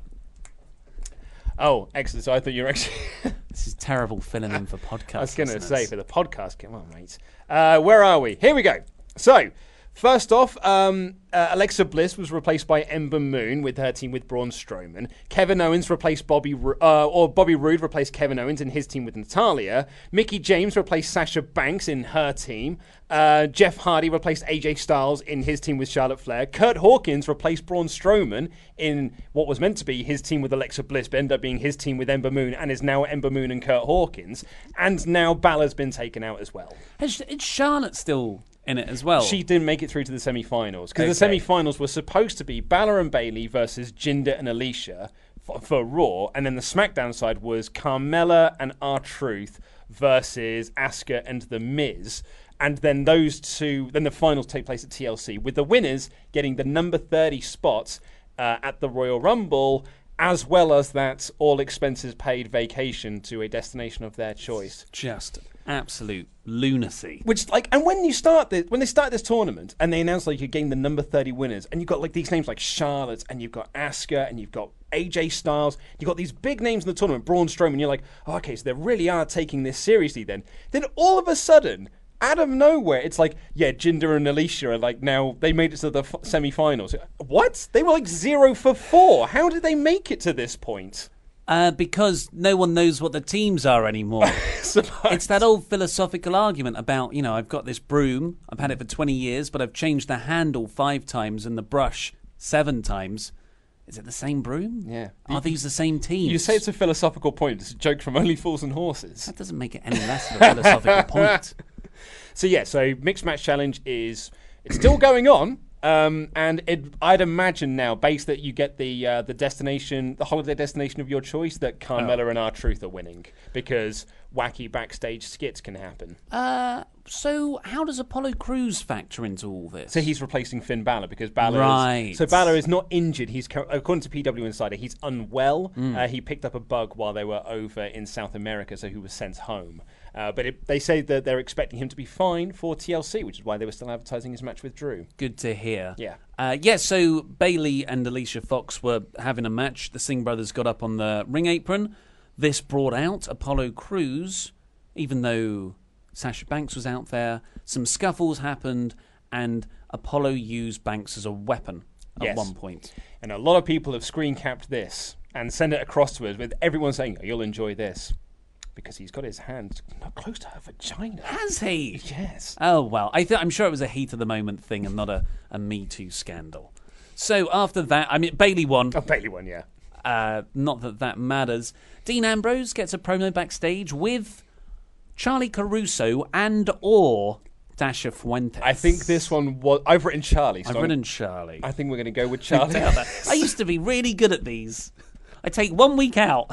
oh, excellent. So I thought you were actually... this is terrible filling in for podcast. I was going to listeners. say, for the podcast, come on, mate. Uh, where are we? Here we go. So, first off, um, uh, Alexa Bliss was replaced by Ember Moon with her team with Braun Strowman. Kevin Owens replaced Bobby, Ru- uh, or Bobby Roode replaced Kevin Owens in his team with Natalya. Mickie James replaced Sasha Banks in her team. Uh, Jeff Hardy replaced A J Styles in his team with Charlotte Flair. Kurt Hawkins replaced Braun Strowman in what was meant to be his team with Alexa Bliss, but ended up being his team with Ember Moon, and is now Ember Moon and Kurt Hawkins. And now Balor's been taken out as well. Is, is Charlotte still in it as well? She didn't make it through to the semi-finals because Okay. the semi-finals were supposed to be Balor and Bayley versus Jinder and Alicia for, for Raw, and then the SmackDown side was Carmella and R-Truth versus Asuka and The Miz. And then those two, then the finals take place at T L C, with the winners getting the number thirty spots uh, at the Royal Rumble, as well as that all expenses paid vacation to a destination of their choice. Just absolute lunacy. Which, like, and when you start this, when they start this tournament and they announce like you're getting the number thirty winners, and you've got like these names like Charlotte, and you've got Asuka, and you've got A J Styles, you've got these big names in the tournament, Braun Strowman, you're like, oh, okay, so they really are taking this seriously then. Then all of a sudden, out of nowhere, it's like, yeah, Jinder and Alicia are like now, they made it to the f- semi-finals. What? They were like zero for four. How did they make it to this point? Uh, because no one knows what the teams are anymore. It's that old philosophical argument about, you know, I've got this broom, I've had it for twenty years, but I've changed the handle five times and the brush seven times. Is it the same broom? Yeah. Are these the same teams? You say it's a philosophical point. It's a joke from Only Fools and Horses. That doesn't make it any less of a philosophical point. So yeah, so Mixed Match Challenge is it's still going on, um, and it, I'd imagine now, based that you get the uh, the destination, the holiday destination of your choice, that Carmella Oh. and R-Truth are winning because wacky backstage skits can happen. Uh, so how does Apollo Crews factor into all this? So he's replacing Finn Balor because Balor Right. is, so Balor is not injured. He's cur- according to P W Insider, he's unwell. Mm. Uh, he picked up a bug while they were over in South America, so he was sent home. Uh, but it, they say that they're expecting him to be fine for T L C, which is why they were still advertising his match with Drew. Good to hear. Yeah. Uh, yeah, so Bayley and Alicia Fox were having a match. The Singh brothers got up on the ring apron. This brought out Apollo Crews, even though Sasha Banks was out there. Some scuffles happened, and Apollo used Banks as a weapon at Yes. one point. And a lot of people have screen capped this and sent it across to us with everyone saying, oh, you'll enjoy this. Because he's got his hand close to her vagina. Has he? Yes. Oh, well, I th- I'm sure it was a heat-of-the-moment thing and not a, a Me Too scandal. So after that, I mean, Bayley won. Oh, Bayley won, yeah. Uh, not that that matters. Dean Ambrose gets a promo backstage with Charlie Caruso and or Dasha Fuentes. I think this one was... I've written Charlie. So I've I'm- written Charlie. I think we're going to go with Charlie. I used to be really good at these. I take one week out.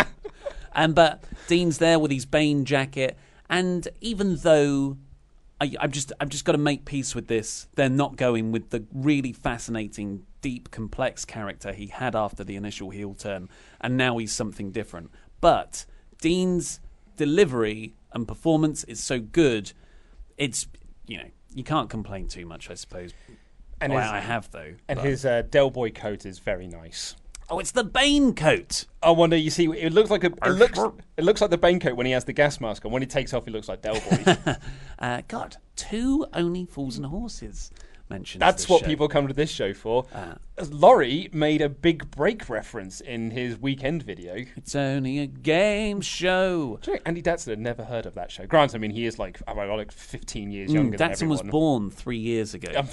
And but Dean's there with his Bane jacket, and even though I, I've just I've just got to make peace with this, they're not going with the really fascinating, deep, complex character he had after the initial heel turn, and now he's something different. But Dean's delivery and performance is so good, it's you know you can't complain too much, I suppose. And Well, his- I have though. And but- his uh, Del Boy coat is very nice. Oh, it's the Bane coat. I wonder. You see, it looks like a. It looks. It looks like the Bane coat when he has the gas mask on. When he takes off, he looks like Del Boy. uh, God, two Only Fools and Horses mentions. That's what show. people come to this show for. Uh, Laurie made a Big Break reference in his weekend video. It's only a game show. Sure, Andy Datson had never heard of that show. Granted, I mean, he is like, I don't know, like fifteen years younger mm, than Datson everyone. was born three years ago.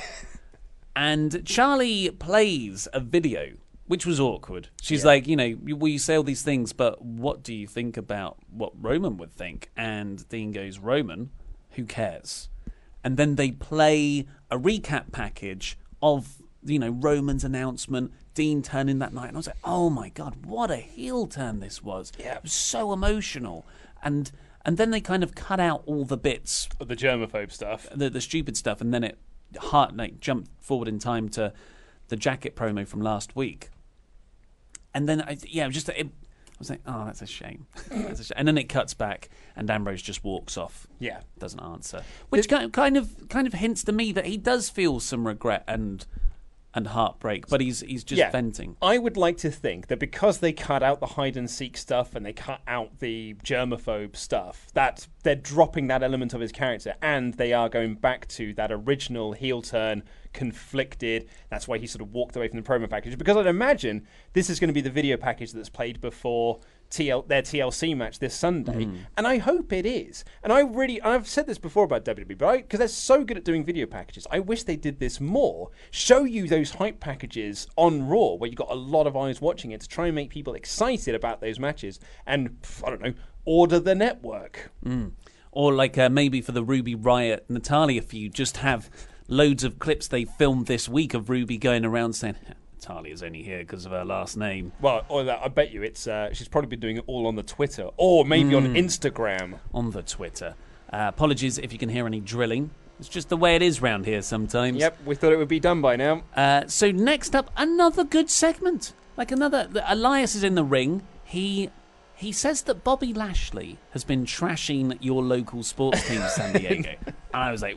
And Charlie plays a video, which was awkward. She's Yeah. like, you know, well, you say all these things, but what do you think about what Roman would think? And Dean goes, Roman, who cares? And then they play a recap package of, you know, Roman's announcement, Dean turning that night. And I was like, oh my God, what a heel turn this was. Yeah. It was so emotional. And and then they kind of cut out all the bits. The germaphobe stuff. The, the stupid stuff. And then it heart, like, jumped forward in time to the jacket promo from last week. And then, I, yeah, just it, I was like, oh, that's a shame. That's a shame. And then it cuts back, and Ambrose just walks off. Yeah, doesn't answer, which it, kind of kind of hints to me that he does feel some regret and and heartbreak, but he's he's just yeah. venting. I would like to think that because they cut out the hide and seek stuff and they cut out the germaphobe stuff, that they're dropping that element of his character, and they are going back to that original heel turn. Conflicted. That's why he sort of walked away from the promo package, because I'd imagine this is going to be the video package that's played before T L, their T L C match this Sunday, mm. and I hope it is. And I really, I've said this before about W W E, but because they're so good at doing video packages, I wish they did this more. Show you those hype packages on Raw, where you got a lot of eyes watching it, to try and make people excited about those matches, and I don't know, order the network. Mm. Or like uh, maybe for the Ruby Riott Natalya feud, just have loads of clips they filmed this week of Ruby going around saying, Natalia's only here because of her last name. Well, or that, I bet you it's uh, she's probably been doing it all on the Twitter, or maybe mm. on Instagram. On the Twitter. Uh, apologies if you can hear any drilling. It's just the way it is round here sometimes. Yep, we thought it would be done by now. Uh, so next up, another good segment. Like another... The, Elias is in the ring. He... He says that Bobby Lashley has been trashing your local sports team, San Diego. And I was like,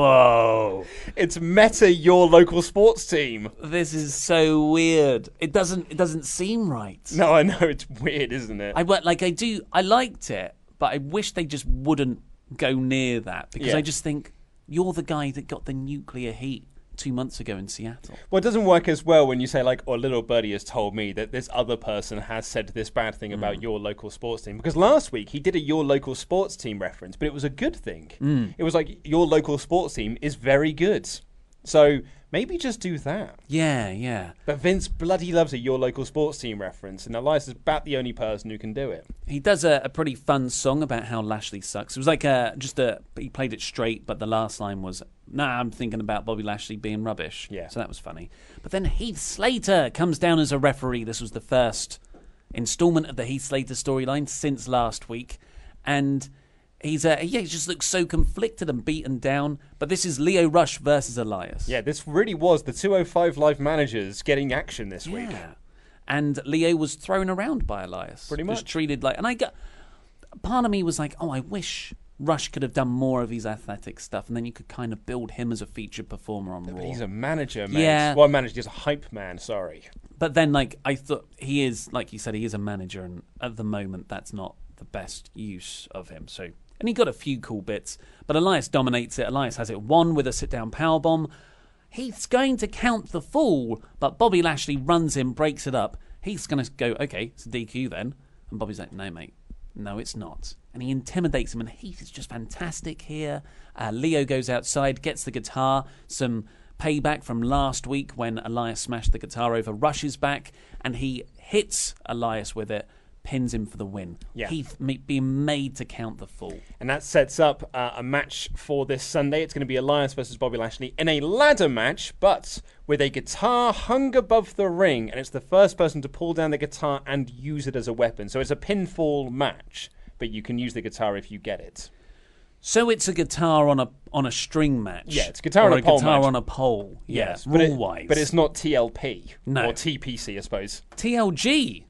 whoa. It's meta your local sports team. This is so weird. It doesn't it doesn't seem right. No, I know, it's weird, isn't it? I like I do I liked it, but I wish they just wouldn't go near that, because yeah. I just think you're the guy that got the nuclear heat two months ago in Seattle. Well, it doesn't work as well when you say, like, oh, little birdie has told me that this other person has said this bad thing about mm. your local sports team. Because last week he did a your local sports team reference, but it was a good thing. Mm. It was like, your local sports team is very good. So maybe just do that. Yeah, yeah. But Vince bloody loves a your local sports team reference, and Elias is about the only person who can do it. He does a, a pretty fun song about how Lashley sucks. It was like a, just a, he played it straight, but the last line was, nah, I'm thinking about Bobby Lashley being rubbish. Yeah. So that was funny. But then Heath Slater comes down as a referee. This was the first installment of the Heath Slater storyline since last week. And he's uh, yeah, he just looks so conflicted and beaten down. But this is Lio Rush versus Elias. Yeah, this really was the two oh five Live managers getting action this yeah. week. And Lio was thrown around by Elias. Pretty much. Just treated like... And I got... Part of me was like, oh, I wish Rush could have done more of his athletic stuff, and then you could kind of build him as a featured performer on But Raw. he's a manager, mate. Yeah. Well, manager, he's a hype man, sorry. But then, like, I thought he is, like you said, he is a manager, and at the moment, that's not the best use of him. So, and he got a few cool bits, but Elias dominates it. Elias has it won with a sit-down powerbomb. He's going to count the fall, but Bobby Lashley runs in, breaks it up. He's going to go, okay, it's a D Q then. And Bobby's like, no, mate. No, it's not. And he intimidates him, and Heath is just fantastic here. Uh, Leo goes outside, gets the guitar, some payback from last week when Elias smashed the guitar over Rush's back, and he hits Elias with it, pins him for the win. Yeah. Heath being made to count the fall. And that sets up uh, a match for this Sunday. It's going to be Elias versus Bobby Lashley in a ladder match, but with a guitar hung above the ring, and it's the first person to pull down the guitar and use it as a weapon. So it's a pinfall match, but you can use the guitar if you get it. So it's a guitar on a on a string match. Yeah, it's a guitar or on a, a pole guitar match. on a pole. Yes, yeah, but, rule-wise. it, but it's not T L P no. or T P C, I suppose. T L G.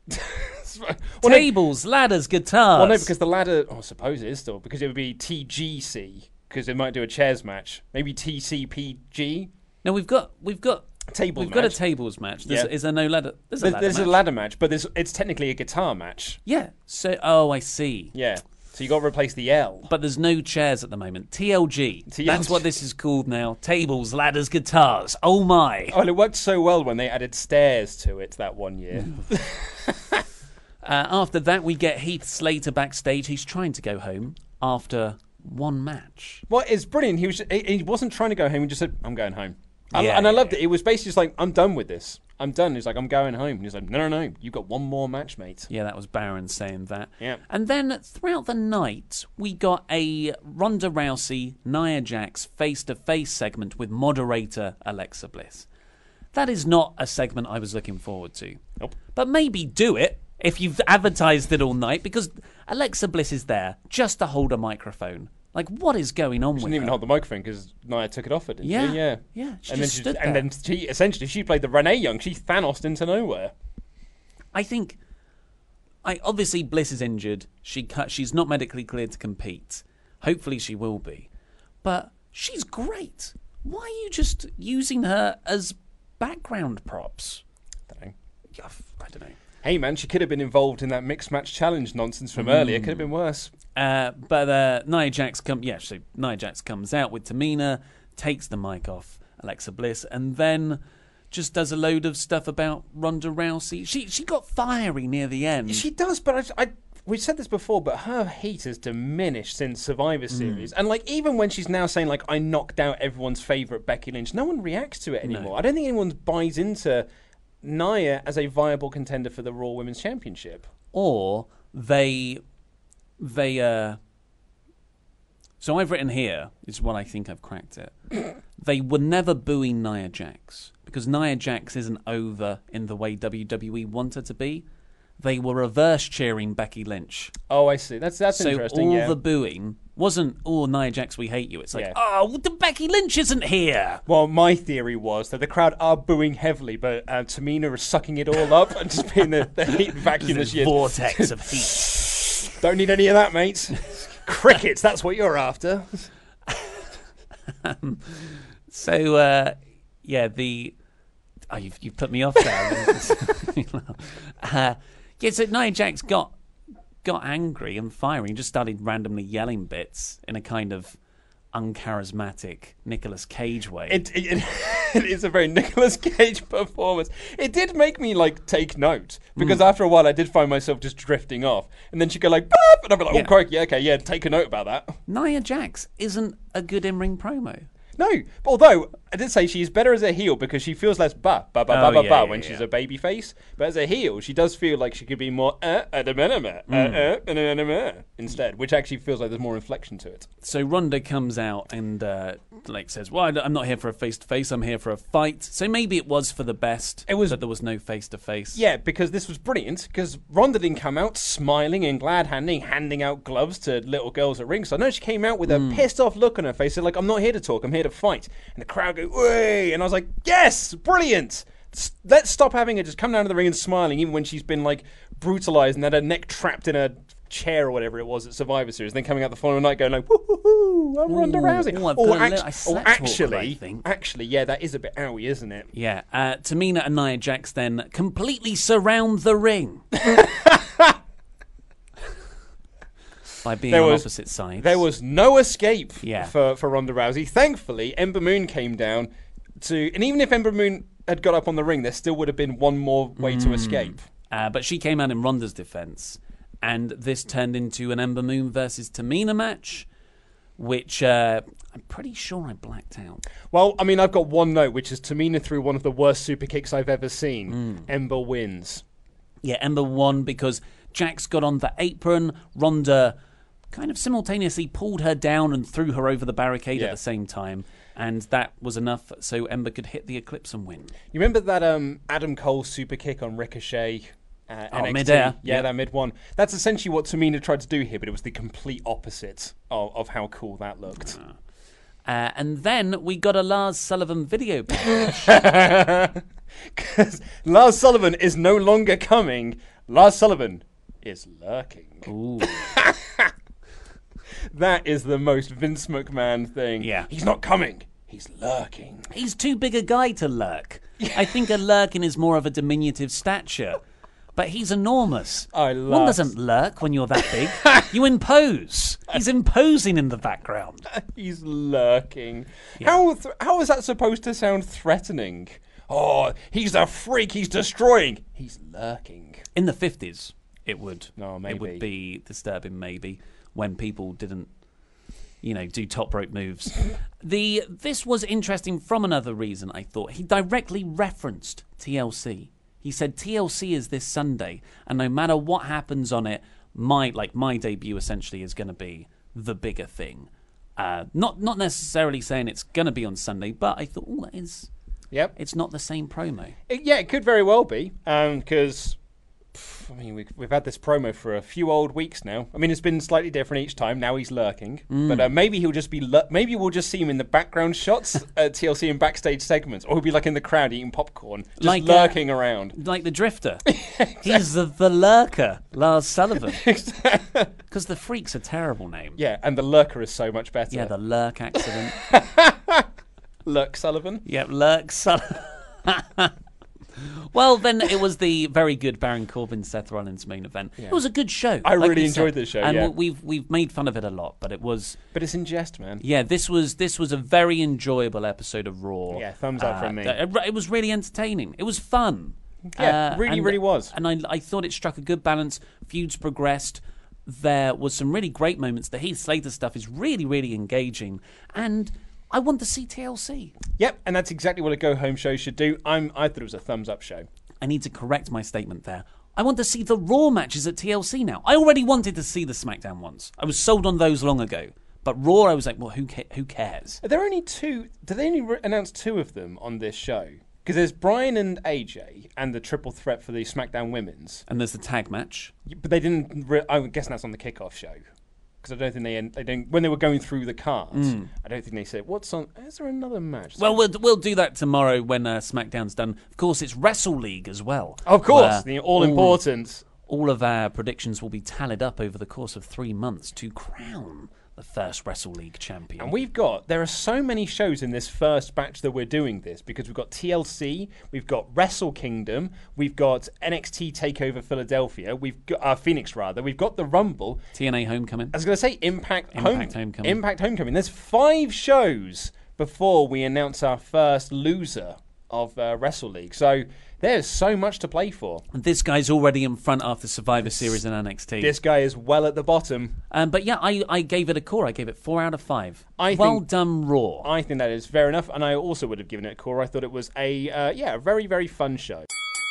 well, Tables, no, ladders, guitars. Well, no, because the ladder, oh, I suppose it is still, because it would be T G C, because they might do a chairs match. Maybe T C P G. No, we've got we've got Tables We've match. got a tables match. There's, Yeah. Is there no ladder? There's a There's, ladder there's match. a ladder match, but there's, it's technically a guitar match. Yeah. So, oh, I see. Yeah. So you got to replace the L. But there's no chairs at the moment. T L G. T L G. That's what this is called now. Tables, ladders, guitars. Oh my. Oh, and it worked so well when they added stairs to it that one year. uh, after that, we get Heath Slater backstage. He's trying to go home after one match. Well, it's brilliant. He was he, he wasn't trying to go home. He just said, "I'm going home." I, Yeah, and I yeah, loved yeah. it. It was basically just like, "I'm done with this. I'm done." He's like, "I'm going home." And he's like, "No, no, no. You've got one more match, mate." Yeah, that was Baron saying that. Yeah. And then throughout the night, we got a Ronda Rousey, Nia Jax face-to-face segment with moderator Alexa Bliss. That is not a segment I was looking forward to. Nope. But maybe do it if you've advertised it all night, because Alexa Bliss is there just to hold a microphone. Like, what is going on She with didn't even her? hold the microphone because Nia took it off her, didn't Yeah. she? Yeah. Yeah, she and just then stood And there. then she, essentially, she played the Renee Young. She Thanos'd into nowhere. I think, I obviously Bliss is injured. She cut. She's not medically cleared to compete. Hopefully she will be. But she's great. Why are you just using her as background props? I don't know. I don't know. Hey, man, she could have been involved in that mixed match challenge nonsense from Mm. earlier. Could have been worse. Uh, but uh, Nia Jax come, yeah. So Nia Jax comes out with Tamina, takes the mic off Alexa Bliss, and then just does a load of stuff about Ronda Rousey. She she got fiery near the end. She does, but I, I we've said this before, but her heat has diminished since Survivor Mm. Series. And like even when she's now saying like I knocked out everyone's favourite Becky Lynch, no one reacts to it anymore. No. I don't think anyone buys into Nia as a viable contender for the Raw Women's Championship. Or they they uh so I've written here, is what I think I've cracked it. They were never booing Nia Jax because Nia Jax isn't over in the way W W E want her to be. They were reverse cheering Becky Lynch. Oh, I see. That's that's so interesting. all yeah. the booing wasn't, oh, Nia Jax, we hate you. It's like, Yeah. oh, the Becky Lynch isn't here. Well, my theory was that the crowd are booing heavily, but uh, Tamina is sucking it all up and just being the, the heat vacuum This that she is. vortex of heat. Don't need any of that, mate. Crickets, that's what you're after. um, so, uh, yeah, the... Oh, you've, you've put me off there. uh, yeah, so Nia Jax got got angry and fiery and just started randomly yelling bits in a kind of uncharismatic Nicolas Cage way. It, it, it is a very Nicolas Cage performance. It did make me like take note because Mm. after a while I did find myself just drifting off, and then she'd go like, "Boop," and I'd be like, "Oh, Yeah. crikey, yeah, okay, yeah, take a note about that." Nia Jax isn't a good in-ring promo. No, although I did say she's better as a heel because she feels less ba ba ba Oh, ba ba yeah, ba yeah, when yeah. she's a baby face. But as a heel, she does feel like she could be more uh, uh, uh, uh, uh, uh, uh, uh, uh, instead, which actually feels like there's more inflection to it. So Ronda comes out and uh, like says, "Well, I'm not here for a face-to-face. I'm here for a fight." So maybe it was for the best. It was that there was no face-to-face. Yeah, because this was brilliant. Because Ronda didn't come out smiling and glad-handing, handing out gloves to little girls at ringside. No, she came out with a Mm. pissed-off look on her face, said, like, "I'm not here to talk. I'm here to fight." And the crowd go, "Way!" And I was like, "Yes, brilliant. S- Let's stop having her just come down to the ring and smiling, even when she's been like brutalized and had her neck trapped in a chair or whatever it was at Survivor Series. Then coming out the following night, going like, "Woo hoo hoo, I'm Ronda Ooh, Rousey." ooh, I've or, got a act- little- I or slept awkward, actually, I think. actually, yeah, that is a bit owie, isn't it? Yeah, uh, Tamina and Nia Jax then completely surround the ring by being There on was- opposite sides. There was no escape Yeah. for, for Ronda Rousey. Thankfully, Ember Moon came down to, and even if Ember Moon had got up on the ring, there still would have been one more way to Mm. escape. Uh, but she came out in Ronda's defense, and this turned into an Ember Moon versus Tamina match, which uh, I'm pretty sure I blacked out. Well, I mean, I've got one note, which is Tamina threw one of the worst super kicks I've ever seen. Mm. Ember wins. Yeah, Ember won because Jax got on the apron. Ronda kind of simultaneously pulled her down and threw her over the barricade Yeah. at the same time. And that was enough so Ember could hit the Eclipse and win. You remember that um, Adam Cole super kick on Ricochet? Uh, Oh, N X T? mid-air. Yeah, Yeah. that mid one. That's essentially what Tamina tried to do here, but it was the complete opposite of, of how cool that looked. Uh, and then we got a Lars Sullivan video package. Because Lars Sullivan is no longer coming. Lars Sullivan is lurking. Ooh. That is the most Vince McMahon thing. Yeah. He's not coming. He's lurking. He's too big a guy to lurk. I think a Lurkin is more of a diminutive stature. But he's enormous. I One love- doesn't lurk when you're that big. You impose. He's imposing in the background. He's lurking. Yeah. How th- how is that supposed to sound threatening? Oh, he's a freak. He's destroying. He's lurking. In the fifties, it would. No, It maybe. would be disturbing, maybe, when people didn't, you know, do top rope moves. the This was interesting from another reason, I thought. He directly referenced T L C. He said T L C is this Sunday, and no matter what happens on it, my like my debut essentially is going to be the bigger thing. Uh, not not necessarily saying it's going to be on Sunday, but I thought, oh, that is. Yep. It's not the same promo. It, yeah, it could very well be, because I mean we've we've had this promo for a few old weeks now. I mean it's been slightly different each time. Now he's lurking, Mm. but uh, maybe he'll just be lur- maybe we'll just see him in the background shots at T L C and backstage segments, or he'll be like in the crowd eating popcorn, just Like, uh, lurking around. Like the Drifter. He's the, the Lurker, Lars Sullivan. Because the Freak's a terrible name. Yeah, and the lurker is so much better. Yeah, the Lurk accident. Lurk Sullivan. Yeah, Lurk Sullivan. Well, then it was the very good Baron Corbin Seth Rollins main event. Yeah. It was a good show. I like really we enjoyed said. the show, and yeah. we've we've made fun of it a lot, but it was. But it's in jest, man. Yeah, this was this was a very enjoyable episode of Raw. Yeah, thumbs up Uh, from me. It, it was really entertaining. It was fun. Yeah, Uh, really, and- really was. And I I thought it struck a good balance. Feuds progressed. There was some really great moments. The Heath Slater stuff is really, really engaging, and I want to see T L C. Yep, and that's exactly what a go home show should do. I'm I thought it was a thumbs up show. I need to correct my statement there. I want to see the Raw matches at T L C now. I already wanted to see the SmackDown ones. I was sold on those long ago. But Raw, I was like, well, who ca- who cares? Are there only two? Did they only re- announce two of them on this show? Because there's Bryan and A J and the triple threat for the SmackDown Women's. And there's the tag match. But they didn't. Re- I'm guessing that's on the kickoff show. Because I don't think they they don't when they were going through the cards. Mm. I don't think they said what's on. Is there another match? Well, we'll we'll do that tomorrow when uh, SmackDown's done. Of course, it's Wrestle League as well. Of course, where the all important. All of our predictions will be tallied up over the course of three months to crown the first Wrestle League champion. And we've got, there are so many shows in this first batch that we're doing this, because we've got T L C, we've got Wrestle Kingdom, we've got N X T TakeOver Philadelphia, we've got, uh, Phoenix rather, we've got the Rumble. T N A Homecoming. I was going to say Impact, Impact Home- Homecoming. Impact Homecoming. There's five shows before we announce our first loser of uh, Wrestle League. So there's so much to play for. And this guy's already in front after Survivor Series and N X T. This guy is well at the bottom. Um, but yeah, I, I gave it a core. I gave it four out of five. I well think- done, Raw. I think that is fair enough, and I also would have given it a core. I thought it was a uh, yeah, a very very fun show.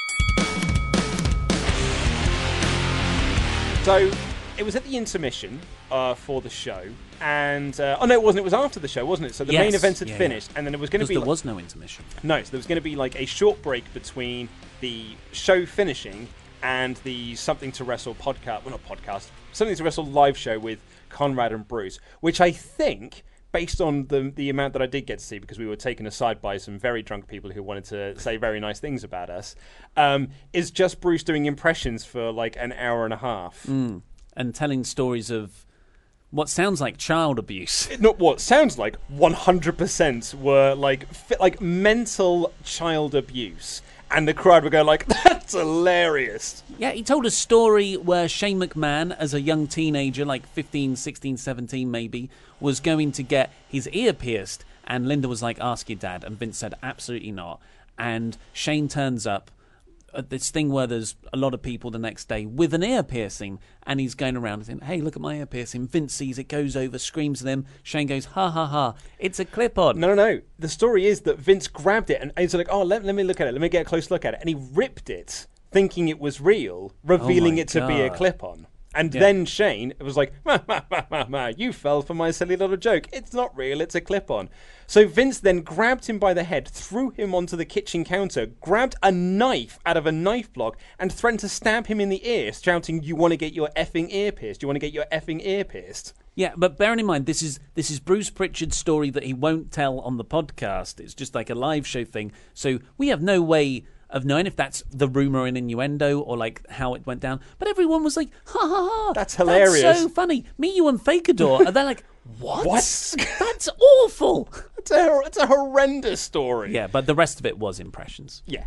So it was at the intermission uh, for the show, and uh, oh no, it wasn't. It was after the show, wasn't it? So the Yes. main event had Yeah, finished, yeah. and then it was going to Because be there like- was no intermission. no, so there was going to be like a short break between the show finishing and the Something to Wrestle podcast. Well, not podcast. Something to Wrestle live show with Conrad and Bruce, which I think, based on the the amount that I did get to see, because we were taken aside by some very drunk people who wanted to say very nice things about us, um, is just Bruce doing impressions for like an hour and a half. Mm. And telling stories of what sounds like child abuse. Not what sounds like one hundred percent were like fi- like mental child abuse, and the crowd would go like, "That's hilarious." Yeah, he told a story where Shane McMahon, as a young teenager, like fifteen, sixteen, seventeen maybe, was going to get his ear pierced, and Linda was like, ask your dad, and Vince said, absolutely not. And Shane turns up at this thing where there's a lot of people the next day with an ear piercing, and he's going around and saying, hey, look at my ear piercing. Vince sees it, goes over, screams at him. Shane goes, ha ha ha, it's a clip-on. No, no, no. The story is that Vince grabbed it and he's like, oh, let, let me look at it. Let me get a close look at it. And he ripped it, thinking it was real, revealing Oh my it to be a God. clip-on. And Yeah. then Shane was like, ma, ma, ma, ma, ma, you fell for my silly little joke. It's not real, it's a clip-on. So Vince then grabbed him by the head, threw him onto the kitchen counter, grabbed a knife out of a knife block, and threatened to stab him in the ear, shouting, you want to get your effing ear pierced? You want to get your effing ear pierced? Yeah, but bearing in mind, this is this is Bruce Pritchard's story that he won't tell on the podcast. It's just like a live show thing. So we have no way of knowing if that's the rumor and innuendo or like how it went down. But everyone was like, ha ha ha. That's hilarious. That's so funny. Me, you, and Fakador. And they're like, what? What? That's awful. It's a, it's a horrendous story. Yeah, but the rest of it was impressions. Yeah.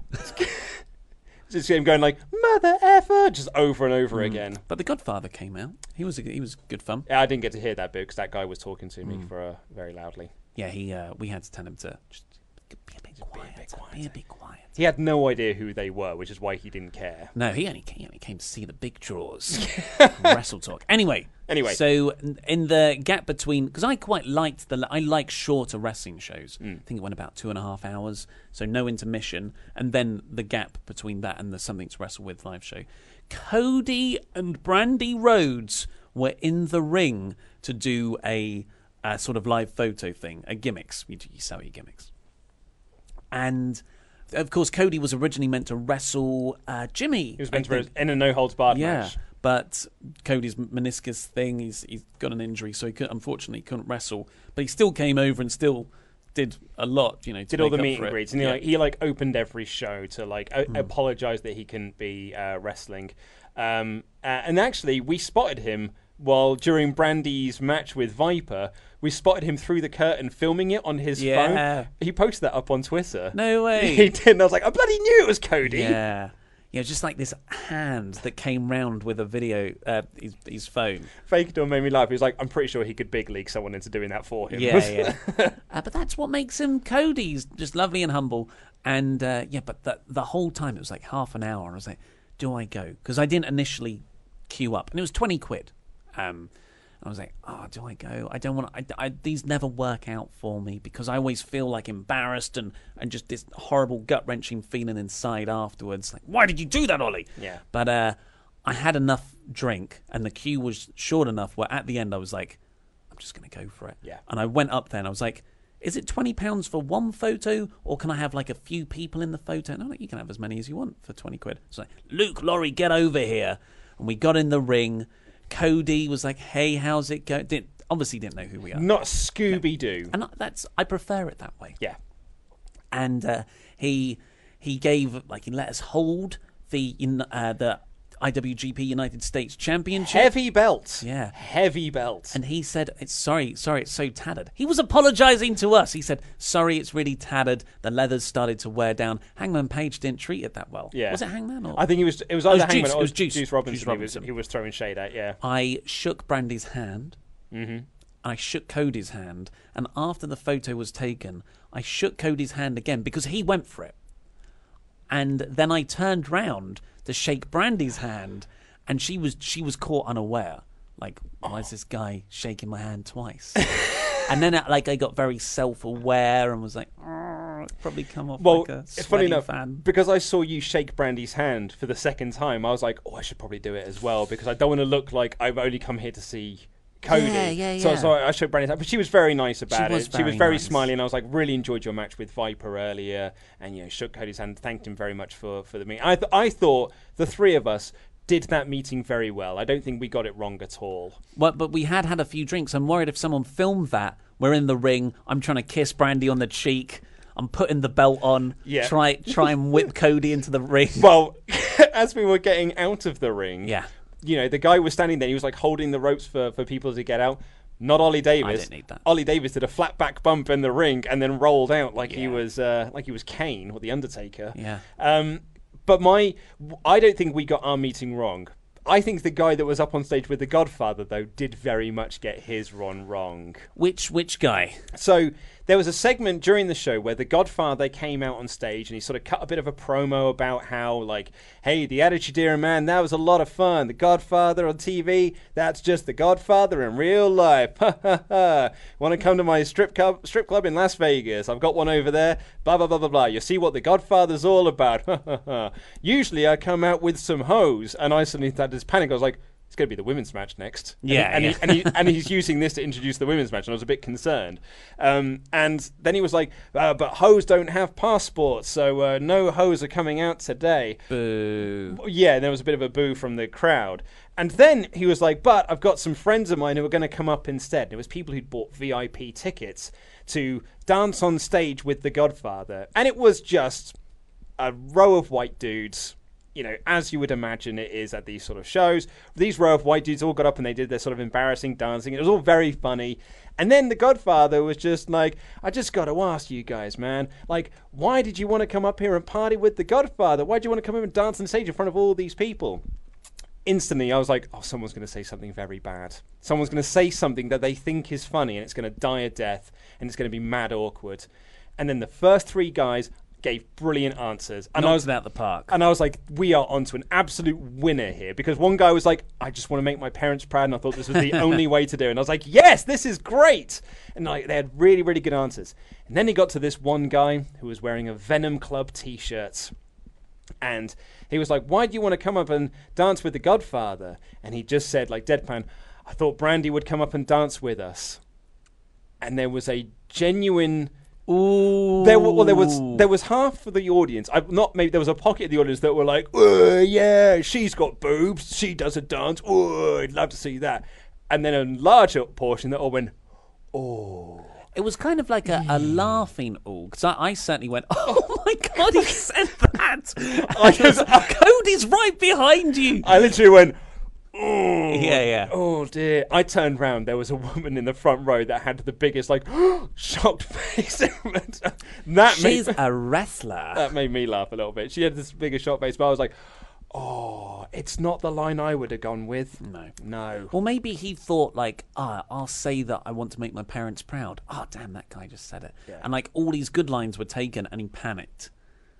Just him going like, mother effer, just over and over mm. again. But The Godfather came out. He was a, he was good fun. Yeah, I didn't get to hear that bit because that guy was talking to me mm. for uh, very loudly. Yeah, he. Uh, we had to tell him to just be a bit quiet. Be a bit quiet. Be a bit quiet. He had no idea who they were, which is why he didn't care. No, he only came, he only came to see the big draws. Wrestle Talk. Anyway. Anyway. So in the gap between, because I quite liked the, I like shorter wrestling shows. Mm. I think it went about two and a half hours, so no intermission, and then the gap between that and the Something to Wrestle With live show. Cody and Brandy Rhodes were in the ring to do a, a sort of live photo thing, a gimmicks. You, you sell your gimmicks. And of course, Cody was originally meant to wrestle uh, Jimmy. He was meant to wrestle in a no holds barred yeah, match. But Cody's meniscus thing, he's he's got an injury, so he could, unfortunately couldn't wrestle. But he still came over and still did a lot, you know. To did all the make up meet for and it. greets, and he yeah. like he like opened every show to like o- Mm. apologize that he couldn't be uh, wrestling. Um, uh, and actually, we spotted him while during Brandy's match with Viper. We spotted him through the curtain filming it on his Yeah. phone. He posted that up on Twitter. No way. He did. And I was like, I bloody knew it was Cody. Yeah. Yeah, just like this hand that came round with a video, uh, his, his phone. Fakador made me laugh. He was like, I'm pretty sure he could big league someone into doing that for him. Yeah, yeah. uh, but that's what makes him Cody. He's just lovely and humble. And uh, yeah, but the, the whole time it was like half an hour. I was like, do I go? Because I didn't initially queue up. And it was twenty quid. Um, I was like, oh, do I go? I don't want to. I, I, these never work out for me because I always feel like embarrassed and, and just this horrible gut-wrenching feeling inside afterwards. Like, why did you do that, Ollie? Yeah. But uh, I had enough drink and the queue was short enough where at the end I was like, I'm just going to go for it. Yeah. And I went up there and I was like, is it twenty pounds for one photo or can I have like a few people in the photo? No, no, you can have as many as you want for twenty quid. So like, Luke, Laurie, get over here. And we got in the ring. Cody was like, "Hey, how's it going?" Didn't, obviously, didn't know who we are. Not Scooby Doo. And that's I prefer it that way. Yeah. And uh, he he gave like he let us hold the uh, the I W G P United States Championship. Heavy belt. Yeah. Heavy belt. And he said, "It's sorry, sorry, it's so tattered." He was apologising to us. He said, "Sorry, it's really tattered. The leather's started to wear down." Hangman Page didn't treat it that well. Yeah. Was it Hangman? Or? I think he was. It was either it was Hangman Juice. or It was Juice. Juice Robinson. Juice Robinson. He was, he was throwing shade at. Yeah. I shook Brandy's hand. Mm-hmm. I shook Cody's hand, and after the photo was taken, I shook Cody's hand again because he went for it. And then I turned round to shake Brandy's hand, and she was she was caught unaware. Like, why is this guy shaking my hand twice? And then, like, I got very self-aware and was like, oh, probably come off well, like a it's funny enough fan. Because I saw you shake Brandy's hand for the second time. I was like, oh, I should probably do it as well because I don't want to look like I've only come here to see Cody. Yeah, yeah, so, yeah. so I showed Brandy's hand, but she was very nice about She was it. She was very very nice. smiley, and I was like, really enjoyed your match with Viper earlier, and you know, shook Cody's hand, thanked him very much for for the meeting. I th- I thought the three of us did that meeting very well. I don't think we got it wrong at all. Well, but we had had a few drinks. I'm worried if someone filmed that, we're in the ring, I'm trying to kiss Brandy on the cheek, I'm putting the belt on, Yeah. try try and whip Cody into the ring. Well, as we were getting out of the ring, Yeah. you know, the guy was standing there. He was like holding the ropes for, for people to get out. Not Ollie Davis. I didn't need that. Ollie Davis did a flat back bump in the ring and then rolled out like he Yeah. was uh, like he was Kane or the Undertaker. Yeah. Um, but my, I don't think we got our meeting wrong. I think the guy that was up on stage with the Godfather though did very much get his run wrong. Which which guy? So there was a segment during the show where the Godfather came out on stage and he sort of cut a bit of a promo about how, like, hey, the Attitude Era, man, that was a lot of fun. The Godfather on T V, that's just the Godfather in real life. Ha ha ha. Want to come to my strip club, strip club in Las Vegas? I've got one over there. Blah, blah, blah, blah, blah. You see what the Godfather's all about. Ha ha ha. Usually I come out with some hoes. And I suddenly had this panic. I was like, it's going to be the women's match next. Yeah, and, he, yeah. and, he, and, he, and he's using this to introduce the women's match, and I was a bit concerned. Um, and then he was like, uh, but hoes don't have passports, so uh, no hoes are coming out today. Boo. Yeah, and there was a bit of a boo from the crowd. And then he was like, but I've got some friends of mine who are going to come up instead. And it was people who'd bought V I P tickets to dance on stage with the Godfather. And it was just a row of white dudes, you know, as you would imagine it is at these sort of shows. These row of white dudes all got up and they did their sort of embarrassing dancing. It was all very funny. And then the Godfather was just like, I just got to ask you guys, man, like, why did you want to come up here and party with the Godfather? Why did you want to come up and dance on stage in front of all these people? Instantly, I was like, oh, someone's going to say something very bad. Someone's going to say something that they think is funny, and it's going to die a death, and it's going to be mad awkward. And then the first three guys gave brilliant answers. And Knocked I was it out the park. And I was like, we are onto an absolute winner here. Because one guy was like, I just want to make my parents proud, and I thought this was the only way to do it. And I was like, yes, this is great. And like, they had really, really good answers. And then he got to this one guy who was wearing a Venom Club t-shirt. And he was like, why do you want to come up and dance with the Godfather? And he just said, like, deadpan, I thought Brandy would come up and dance with us. And there was a genuine... Ooh. There, well, there was there was half of the audience. I, not maybe there was a pocket of the audience that were like, oh, yeah, she's got boobs. She does a dance. Oh, I'd love to see that. And then a larger portion that all went, oh. It was kind of like a, a laughing all, because I, I certainly went, oh my God, he said that. I just, Cody's right behind you. I literally went, oh. Yeah, yeah. Oh, dear. I turned round. There was a woman in the front row that had the biggest, like, shocked face. that She's made, a wrestler. That made me laugh a little bit. She had this biggest shocked face, but I was like, oh, it's not the line I would have gone with. No. No. Well, maybe he thought, like, ah, I'll say that I want to make my parents proud. Oh, damn, that guy just said it. Yeah. And, like, all these good lines were taken, and he panicked.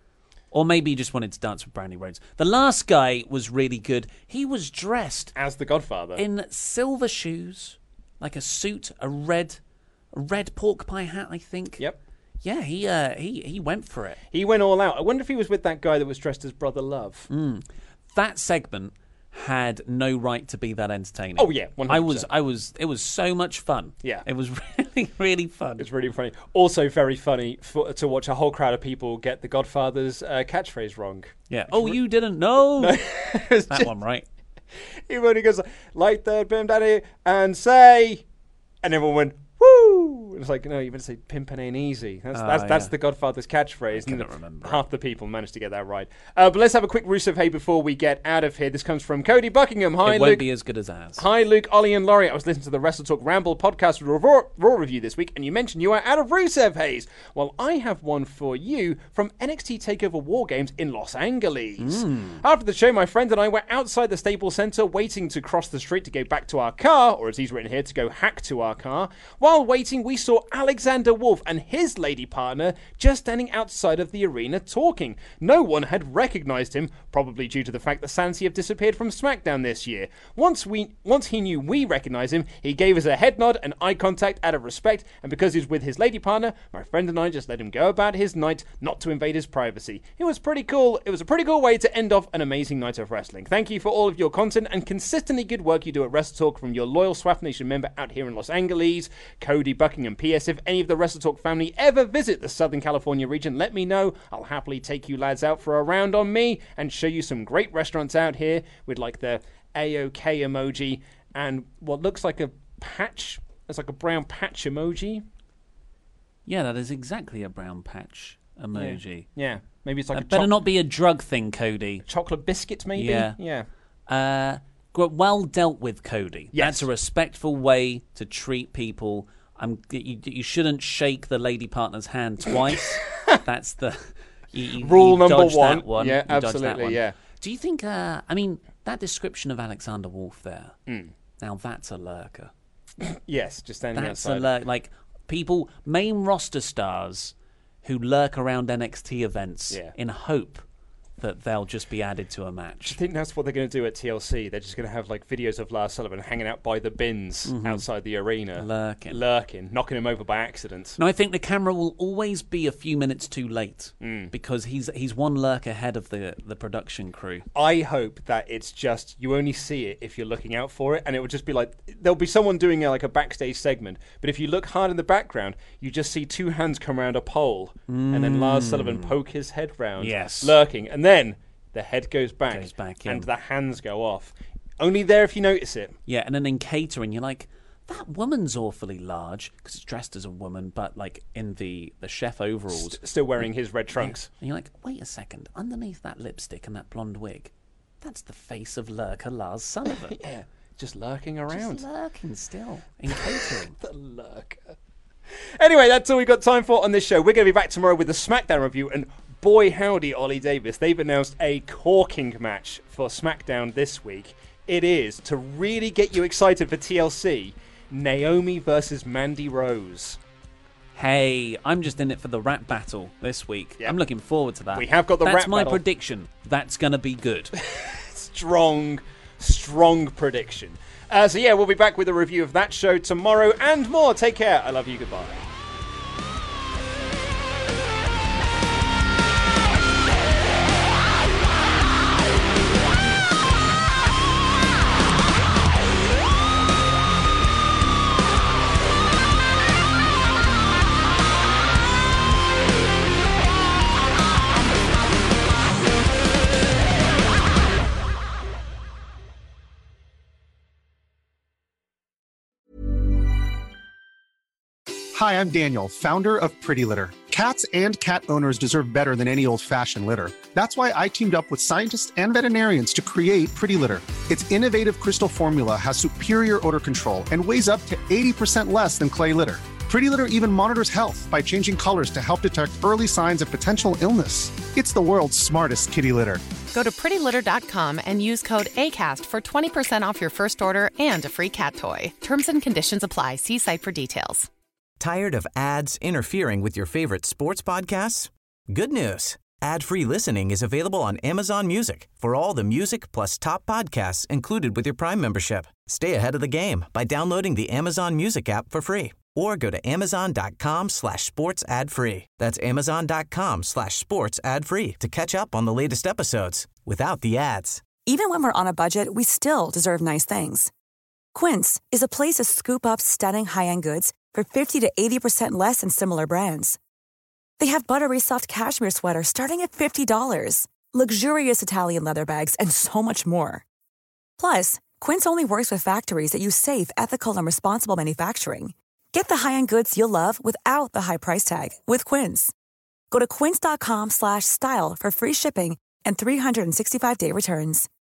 Or maybe he just wanted to dance with Brandy Rhodes. The last guy was really good. He was dressed as the Godfather in silver shoes, like a suit, a red, a red pork pie hat, I think. Yep. Yeah, he uh, he he went for it. He went all out. I wonder if he was with that guy that was dressed as Brother Love. Mm. That segment had no right to be that entertaining. Oh yeah, one hundred percent. I was, I was. It was so much fun. Yeah, it was really, really fun. It's really funny. Also, very funny for, to watch a whole crowd of people get the Godfather's uh, catchphrase wrong. Yeah. Oh, you didn't know no, that just, one, right? He only goes like the Bim Daddy and say, and everyone went woo. It's like, no, you better say pimpin' ain't easy. That's uh, that's, that's yeah. the Godfather's catchphrase. I couldn't remember. Half the people managed to get that right. Uh, but let's have a quick Rusev Hey before we get out of here. This comes from Cody Buckingham. Hi, it Luke. Won't be as good as ours. Hi, Luke, Ollie, and Laurie. I was listening to the Wrestle Talk Ramble podcast Raw, Raw review this week, and you mentioned you are out of Rusev Hays. Well, I have one for you from N X T TakeOver War Games in Los Angeles. Mm. After the show, my friend and I were outside the Staples Center waiting to cross the street to go back to our car, or as he's written here, to go hack to our car. While waiting, we saw Alexander Wolf and his lady partner just standing outside of the arena talking. No one had recognized him, probably due to the fact that Sansi have disappeared from SmackDown this year. Once we, once he knew we recognized him, he gave us a head nod and eye contact out of respect, and because he's with his lady partner, my friend and I just let him go about his night, not to invade his privacy. It was pretty cool. It was a pretty cool way to end off an amazing night of wrestling. Thank you for all of your content and consistently good work you do at Wrestle Talk from your loyal Swap Nation member out here in Los Angeles, Cody Buckingham. P S. If any of the Wrestle Talk family ever visit the Southern California region, let me know. I'll happily take you lads out for a round on me and show you some great restaurants out here with like the A-OK emoji and what looks like a patch. It's like a brown patch emoji. Yeah, that is exactly a brown patch emoji. Yeah, yeah. Maybe it's like that a better choc- not be a drug thing, Cody. Chocolate biscuit, maybe? Yeah. Yeah. Uh, well dealt with, Cody. Yes. That's a respectful way to treat people. I'm, you, you shouldn't shake the lady partner's hand twice. That's the you, you, rule you number dodged one. That one. Yeah, you absolutely. That one. Yeah. Do you think? Uh, I mean, that description of Alexander Wolf there. Mm. Now that's a lurker. Yes, just standing that's outside. a lurker. Like people, main roster stars who lurk around N X T events yeah. in hope that they'll just be added to a match. Do you think that's what they're going to do at T L C? They're just going to have like videos of Lars Sullivan hanging out by the bins mm-hmm. outside the arena. Lurking. Lurking. Knocking him over by accident. No, I think the camera will always be a few minutes too late mm. because he's he's one lurk ahead of the, the production crew. I hope that it's just, you only see it if you're looking out for it, and it will just be like, there'll be someone doing a, like a backstage segment, but if you look hard in the background, you just see two hands come around a pole, mm. and then Lars Sullivan poke his head round, yes. lurking, and then the head goes back, goes back and in. the hands go off. Only there if you notice it. Yeah, and then in catering, you're like, that woman's awfully large because it's dressed as a woman, but like in the, the chef overalls. S- still wearing his red trunks. Yeah. And you're like, wait a second, underneath that lipstick and that blonde wig, that's the face of lurker Lars Sullivan. Yeah, just lurking around. Just lurking still in catering. The lurker. Anyway, that's all we've got time for on this show. We're going to be back tomorrow with the SmackDown review, and boy howdy, Ollie Davis, they've announced a corking match for SmackDown this week. It is, to really get you excited for T L C, Naomi versus Mandy Rose. Hey, I'm just in it for the rap battle this week. Yep. I'm looking forward to that. We have got the That's rap my battle. prediction. That's going to be good. strong, strong prediction. Uh, so yeah, we'll be back with a review of that show tomorrow and more. Take care. I love you. Goodbye. Hi, I'm Daniel, founder of Pretty Litter. Cats and cat owners deserve better than any old-fashioned litter. That's why I teamed up with scientists and veterinarians to create Pretty Litter. Its innovative crystal formula has superior odor control and weighs up to eighty percent less than clay litter. Pretty Litter even monitors health by changing colors to help detect early signs of potential illness. It's the world's smartest kitty litter. Go to pretty litter dot com and use code ACAST for twenty percent off your first order and a free cat toy. Terms and conditions apply. See site for details. Tired of ads interfering with your favorite sports podcasts? Good news. Ad-free listening is available on Amazon Music for all the music plus top podcasts included with your Prime membership. Stay ahead of the game by downloading the Amazon Music app for free or go to amazon.com slash sports ad free. That's amazon.com slash sports ad free to catch up on the latest episodes without the ads. Even when we're on a budget, we still deserve nice things. Quince is a place to scoop up stunning high-end goods for fifty to eighty percent less than similar brands. They have buttery soft cashmere sweaters starting at fifty dollars, luxurious Italian leather bags, and so much more. Plus, Quince only works with factories that use safe, ethical, and responsible manufacturing. Get the high-end goods you'll love without the high price tag with Quince. Go to quince.com slash style for free shipping and three sixty-five day returns.